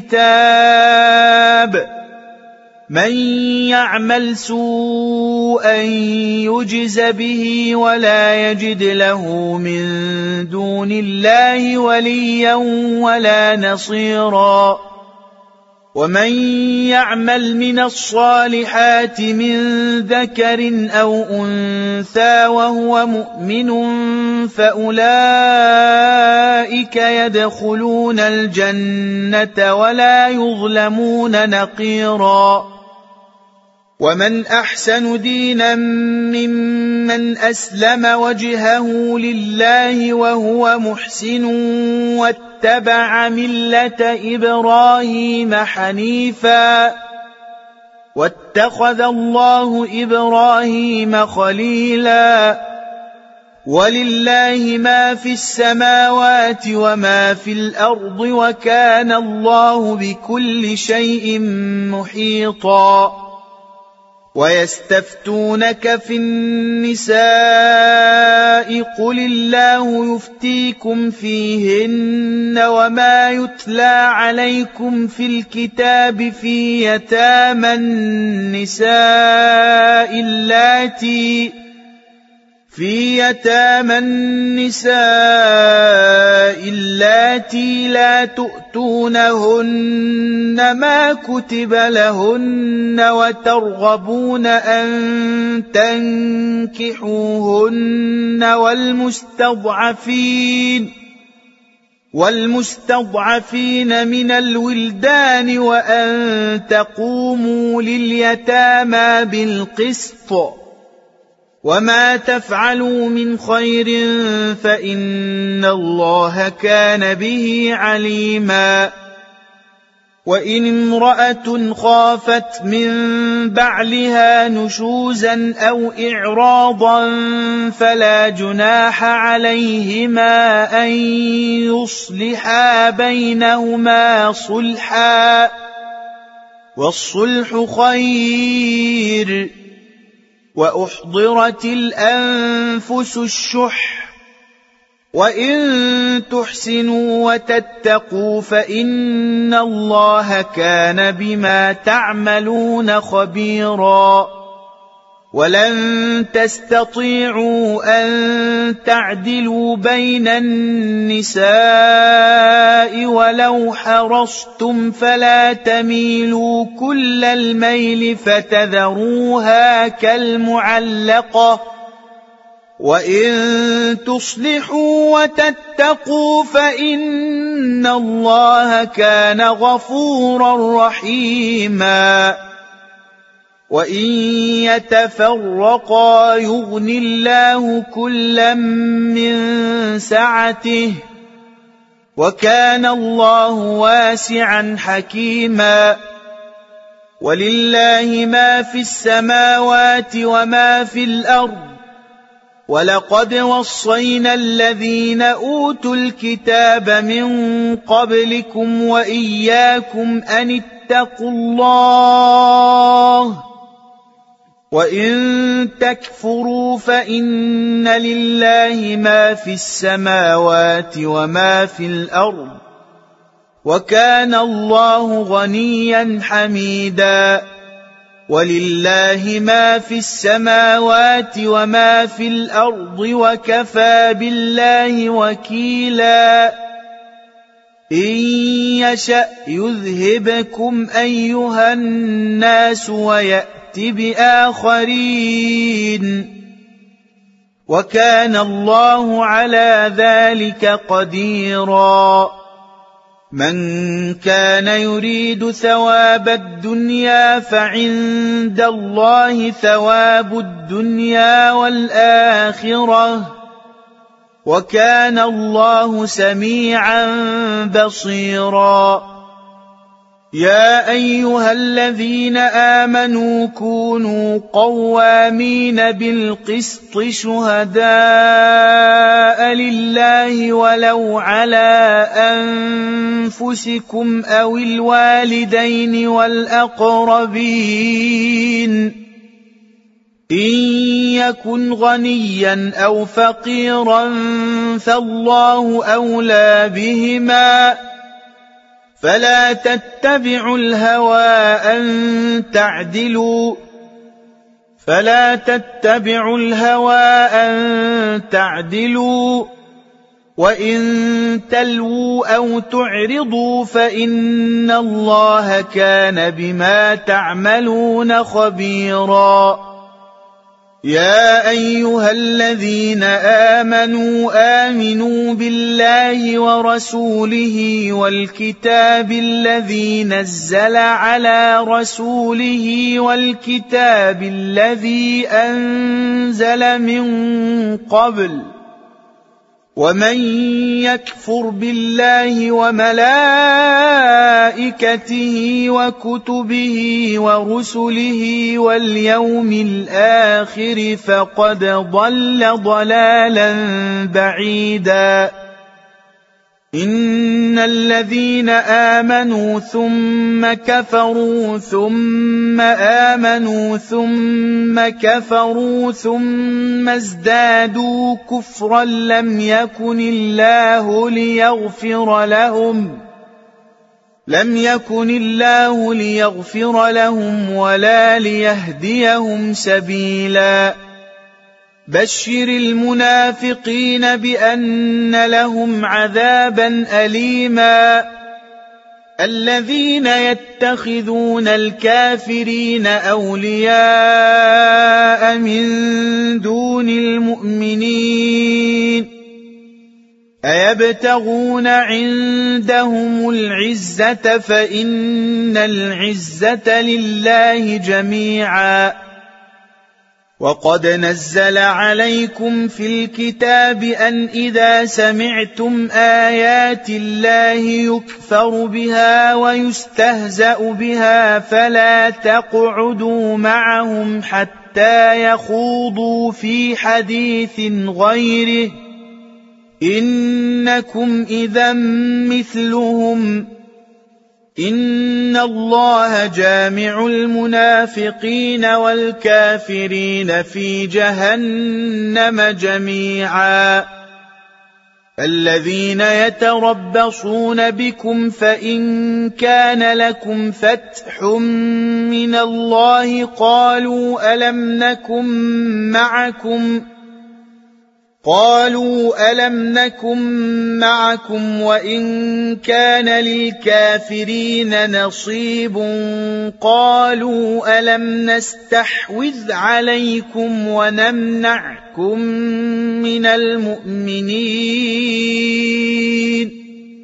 الكتاب من يعمل سوءا يجز به ولا يجد له من دون الله وليا ولا نصيرا. ومن يعمل من الصالحات من ذكر أو أنثى وهو مؤمن فأولئك يدخلون الجنة ولا يظلمون نقيرا. ومن أحسن دينا ممن أسلم وجهه لله وهو محسن واتبع ملة إبراهيم حنيفا واتخذ الله إبراهيم خليلا. ولله ما في السماوات وما في الأرض وكان الله بكل شيء محيطا. ويستفتونك في النساء قل الله يفتيكم فيهن وما يتلى عليكم في الكتاب في يتامى النساء اللاتي لا تؤتونهن ما كتب لهن وترغبون أن تنكحوهن والمستضعفين من الولدان وأن تقوموا لليتامى بالقسط وما تفعلوا من خير فإن الله كان به عليما. وإن امرأة خافت من بعلها نشوزا أو إعراضا فلا جناح عليهما أن يصلحا بينهما صلحا، والصلح خير. وأحضرت الأنفس الشح، وإن تحسنوا وتتقوا فإن الله كان بما تعملون خبيرا. ولن تستطيعوا أن تعدلوا بين النساء ولو حرصتم، فلا تميلوا كل الميل فتذروها كالمعلقة. وإن تصلحوا وتتقوا فإن الله كان غفورا رحيما. وإن يتفرقا يغن الله كلا من سعته، وكان الله واسعا حكيما. ولله ما في السماوات وما في الأرض، ولقد وصينا الذين أوتوا الكتاب من قبلكم وإياكم أن اتقوا الله، وإن تكفروا فإن لله ما في السماوات وما في الأرض، وكان الله غنيا حميدا. ولله ما في السماوات وما في الأرض، وكفى بالله وكيلا. إن يشأ يذهبكم أيها الناس ويأت بآخرين، وكان الله على ذلك قديرا. من كان يريد ثواب الدنيا فعند الله ثواب الدنيا والآخرة، وكان الله سميعا بصيرا. يا أيها الذين آمنوا كونوا قوامين بالقسط شهداء لله ولو على أنفسكم أو الوالدين والأقربين، إن يكن غنيا أو فقيرا فالله أولى بهما، فلا تتبعوا الهوى أن تعدلوا، وإن تلووا أو تعرضوا فإن الله كان بما تعملون خبيرا. يا أيها الذين آمنوا بالله ورسوله والكتاب الذي نزل على رسوله والكتاب الذي أنزل من قبل، ومن يكفر بالله وملائكته وكتبه ورسله واليوم الآخر فقد ضل ضلالا بعيدا. إن الذين آمنوا ثم كفروا ثم آمنوا ثم كفروا ثم ازدادوا كفرا لم يكن الله ليغفر لهم ولا ليهديهم سبيلا. بشر المنافقين بأن لهم عذابا أليما. الذين يتخذون الكافرين أولياء من دون المؤمنين، أيبتغون عندهم العزة فإن العزة لله جميعا. وقد نزل عليكم في الكتاب أن إذا سمعتم آيات الله يكفر بها ويستهزأ بها فلا تقعدوا معهم حتى يخوضوا في حديث غيره إنكم إذا مثلهم إن الله جامع المنافقين والكافرين في جهنم جميعا الذين يتربصون بكم فإن كان لكم فتح من الله قالوا ألم نكن معكم وإن كان للكافرين نصيب قالوا ألم نستحوذ عليكم ونمنعكم من المؤمنين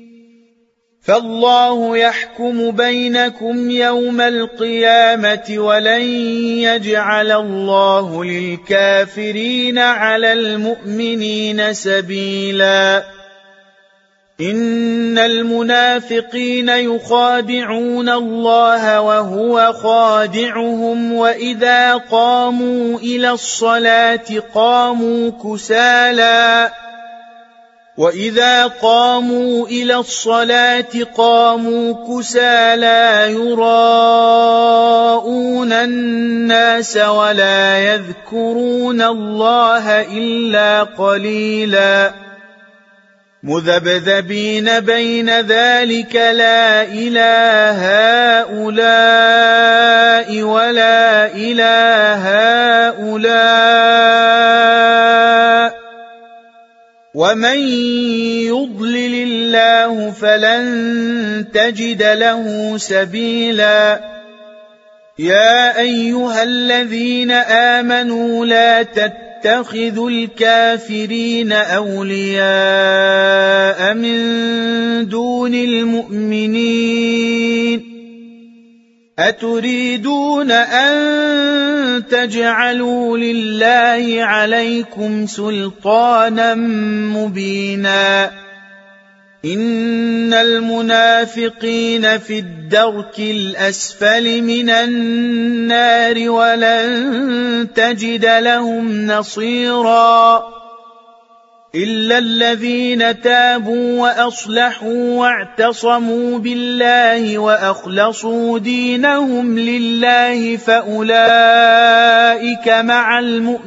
فالله يحكم بينكم يوم القيامة ولن يجعل الله للكافرين على المؤمنين سبيلا إن المنافقين يخادعون الله وهو خادعهم وإذا قاموا إلى الصلاة قاموا كسالى يراءون الناس ولا يذكرون الله إلا قليلا مذبذبين بين ذلك لا إله هؤلاء ولا إله هؤلاء ومن يضلل الله فلن تجد له سبيلا يا أيها الذين آمنوا لا تتخذوا الكافرين أولياء من دون المؤمنين أتريدون أن تجعلوا لله عليكم سلطانا مبينا إن المنافقين في الدرك الأسفل من النار ولن تجد لهم نصيرا إلا الذين تابوا وأصلحوا واعتصموا بالله وأخلصوا دينهم لله فأولئك مع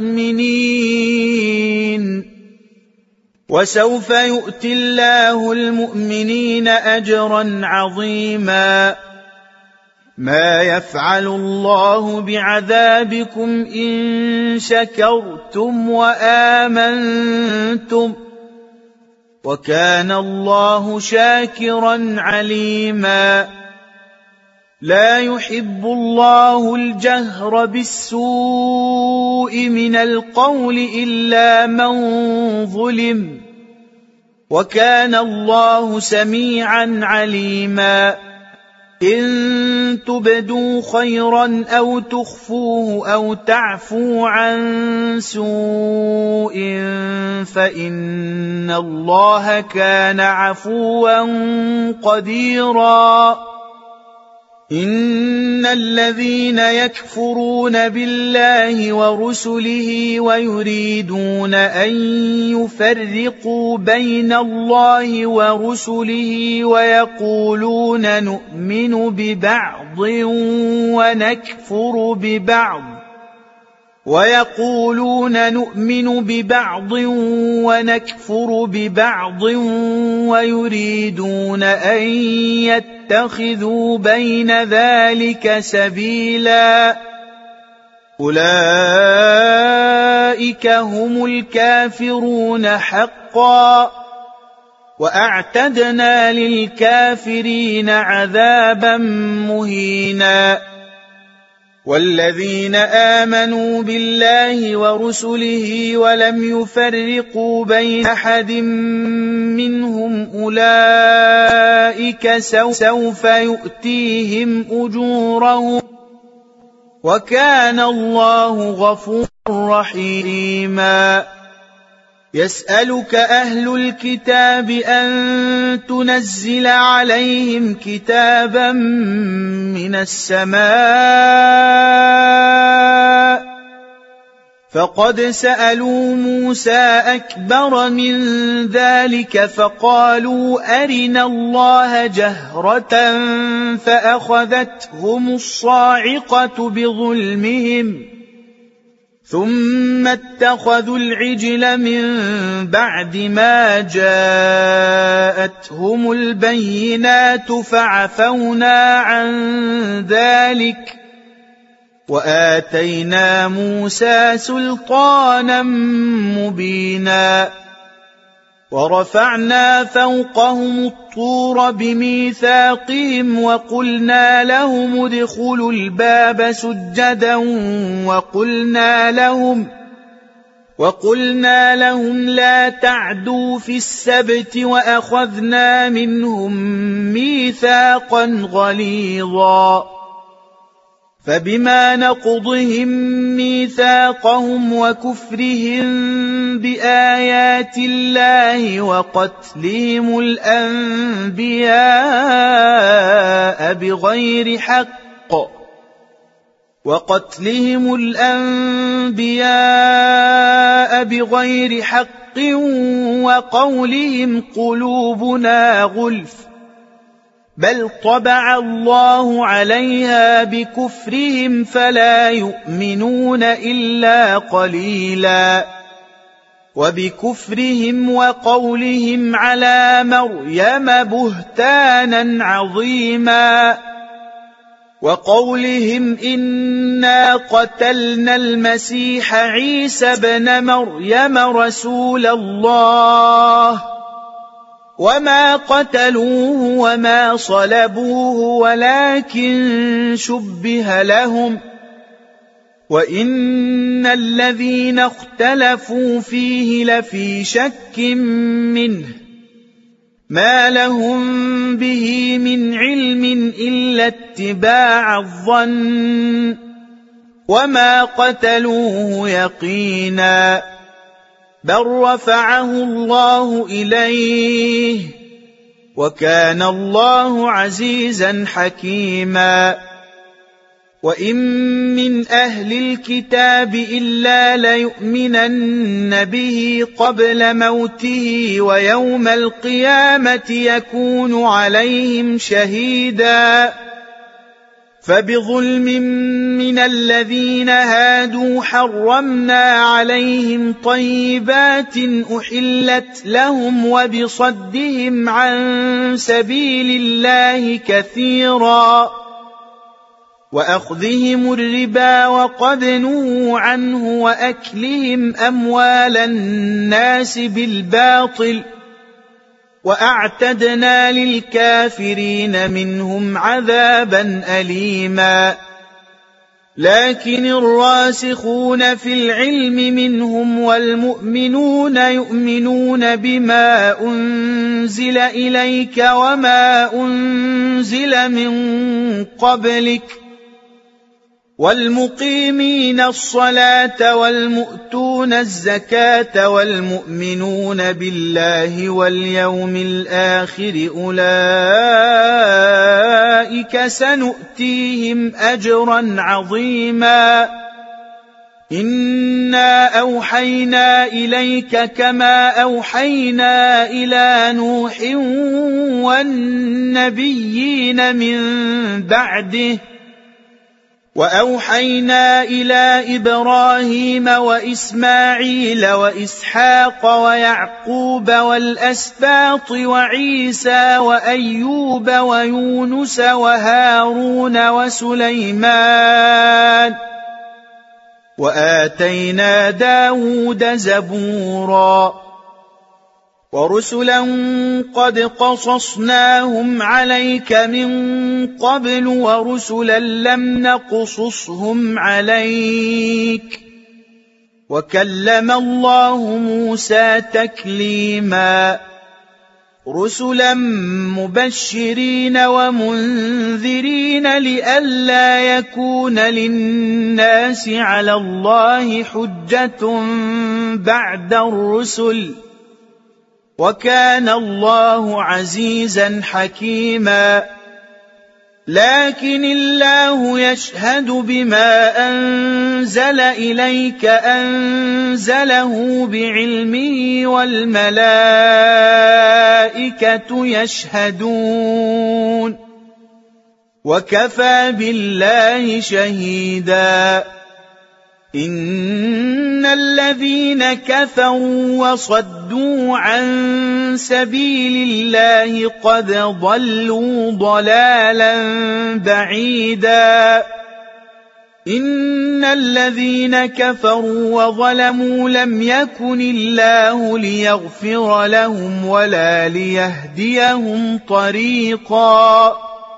المؤمنين وسوف يؤتي الله المؤمنين أجرا عظيما ما يفعل الله بعذابكم إن شكرتم وآمنتم وكان الله شاكرا عليما لا يحب الله الجهر بالسوء من القول إلا من ظلم وكان الله سميعا عليما إن تبدوا خيرا أو تخفوه أو تعفوا عن سوء فإن الله كان عفوا قديرا إن الذين يكفرون بالله ورسله ويريدون أن يفرقوا بين الله ورسله ويقولون نؤمن ببعض ونكفر ببعض ويريدون أن يتخذوا بين ذلك سبيلا أولئك هم الكافرون حقا وأعتدنا للكافرين عذابا مهينا والذين آمنوا بالله ورسله ولم يفرقوا بين أحد منهم أولئك سوف يؤتيهم أجورهم وكان الله غفورا رحيما يسألك أهل الكتاب أن تنزل عليهم كتابا من السماء فقد سألوا موسى أكبر من ذلك فقالوا أرنا الله جهرة فأخذتهم الصاعقة بظلمهم ثم اتخذوا العجل من بعد ما جاءتهم البينات فعفونا عن ذلك وآتينا موسى سلطانا مبينا ورفعنا فوقهم الطور بميثاقهم وقلنا لهم ادخلوا الباب سجدا وقلنا لهم لا تعدوا في السبت وأخذنا منهم ميثاقا غليظا فبما نقضهم ميثاقهم وكفرهم بآيات الله وقتلهم الأنبياء بغير حق وقولهم قلوبنا غلف بل طبع الله عليها بكفرهم فلا يؤمنون إلا قليلا وبكفرهم وقولهم على مريم بهتانا عظيما وقولهم إنا قتلنا المسيح عيسى ابن مريم رسول الله وما قتلوه وما صلبوه ولكن شبه لهم وإن الذين اختلفوا فيه لفي شك منه ما لهم به من علم إلا اتباع الظن وما قتلوه يقينا بل رفعه الله إليه وكان الله عزيزا حكيما وإن من أهل الكتاب إلا ليؤمنن به قبل موته ويوم القيامة يكون عليهم شهيدا فبظلم من الذين هادوا حرمنا عليهم طيبات أحلت لهم وبصدهم عن سبيل الله كثيرا وأخذهم الربا وقد نهوا عنه وأكلهم أموال الناس بالباطل وأعتدنا للكافرين منهم عذابا أليما لكن الراسخون في العلم منهم والمؤمنون يؤمنون بما أنزل إليك وما أنزل من قبلك والمقيمين الصلاة والمؤتون الزكاة والمؤمنون بالله واليوم الآخر أولئك سنؤتيهم أجرا عظيما إنا أوحينا إليك كما أوحينا إلى نوح والنبيين من بعده وأوحينا إلى إبراهيم وإسماعيل وإسحاق ويعقوب والأسباط وعيسى وأيوب ويونس وهارون وسليمان وآتينا داود زبورا ورسلا قد قصصناهم عليك من قبل ورسلا لم نقصصهم عليك وكلم الله موسى تكليما رسلا مبشرين ومنذرين لئلا يكون للناس على الله حجة بعد الرسل، وكان الله عزيزا حكيما. لكن الله يشهد بما أنزل إليك أنزله بعلمه والملائكة يشهدون، وكفى بالله شهيدا. إن الذين كفروا وصدوا عن سبيل الله قد ضلوا ضلالا بعيدا. إن الذين كفروا وظلموا لم يكن الله ليغفر لهم ولا ليهديهم طريقا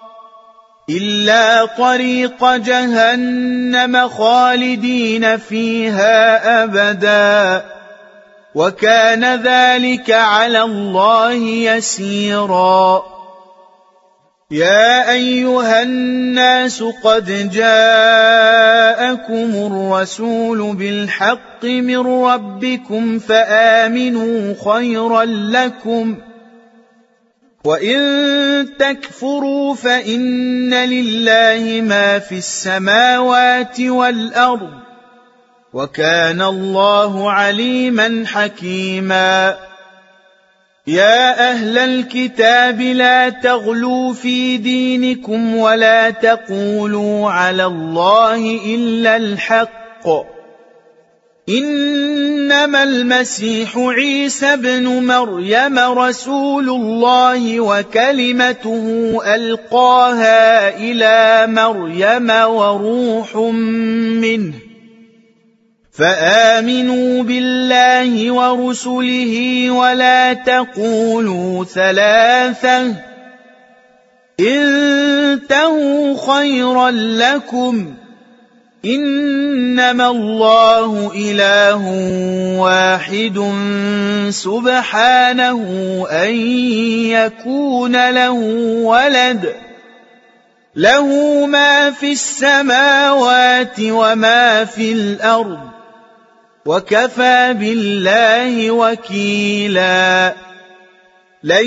إلا طريق جهنم خالدين فيها أبدا، وكان ذلك على الله يسيرا. يا أيها الناس قد جاءكم الرسول بالحق من ربكم فآمنوا خيرا لكم، وإن تكفروا فإن لله ما في السماوات والأرض، وكان الله عليما حكيما. يا أهل الكتاب لا تغلوا في دينكم ولا تقولوا على الله إلا الحق، إنما المسيح عيسى ابن مريم رسول الله وكلمته ألقاها إلى مريم وروح منه، فآمنوا بالله ورسله ولا تقولوا ثلاثة، انتهوا خيرا لكم، إنما الله إله واحد سبحانه أن يكون له ولد، له ما في السماوات وما في الأرض، وكفى بالله وكيلا. لن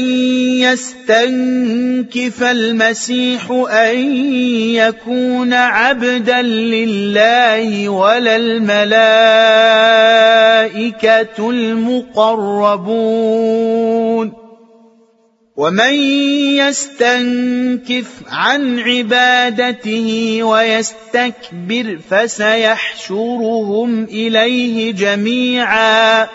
يستنكف المسيح أن يكون عبدا لله ولا الملائكة المقربون، ومن يستنكف عن عبادته ويستكبر فسيحشرهم إليه جميعا.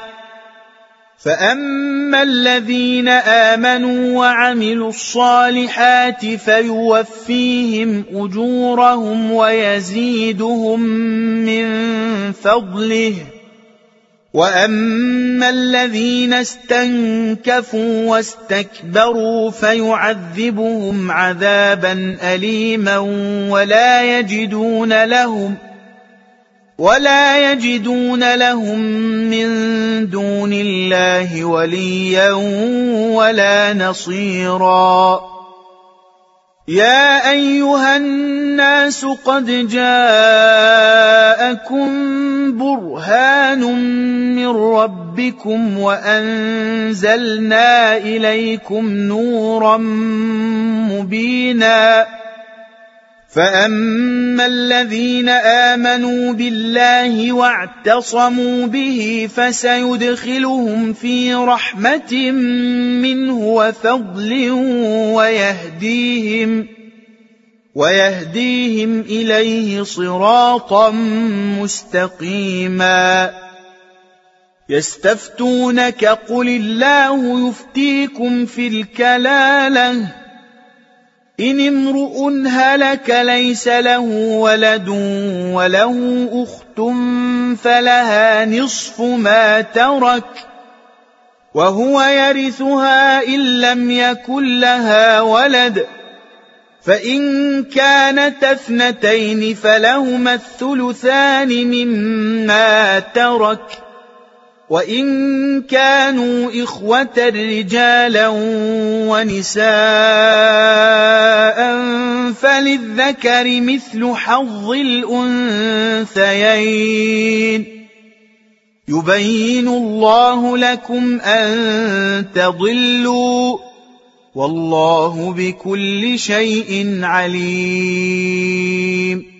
فأما الذين آمنوا وعملوا الصالحات فيوفيهم أجورهم ويزيدهم من فضله، وأما الذين استنكفوا واستكبروا فيعذبهم عذابا أليما ولا يجدون لهم من دون الله وليا ولا نصيرا. يا أيها الناس قد جاءكم برهان من ربكم وأنزلنا إليكم نورا مبينا. فأما الذين آمنوا بالله واعتصموا به فسيدخلهم في رحمة منه وفضل ويهديهم إليه صراطا مستقيما. يستفتونك قل الله يفتيكم في الكلالة، إن امرؤ هلك ليس له ولد وله أخت فلها نصف ما ترك وهو يرثها إن لم يكن لها ولد، فإن كانت اثنتين فلهما الثلثان مما ترك، وإن كانوا إخوة رجالا ونساء فللذكر مثل حظ الأنثيين يبين الله لكم أن تضلوا والله بكل شيء عليم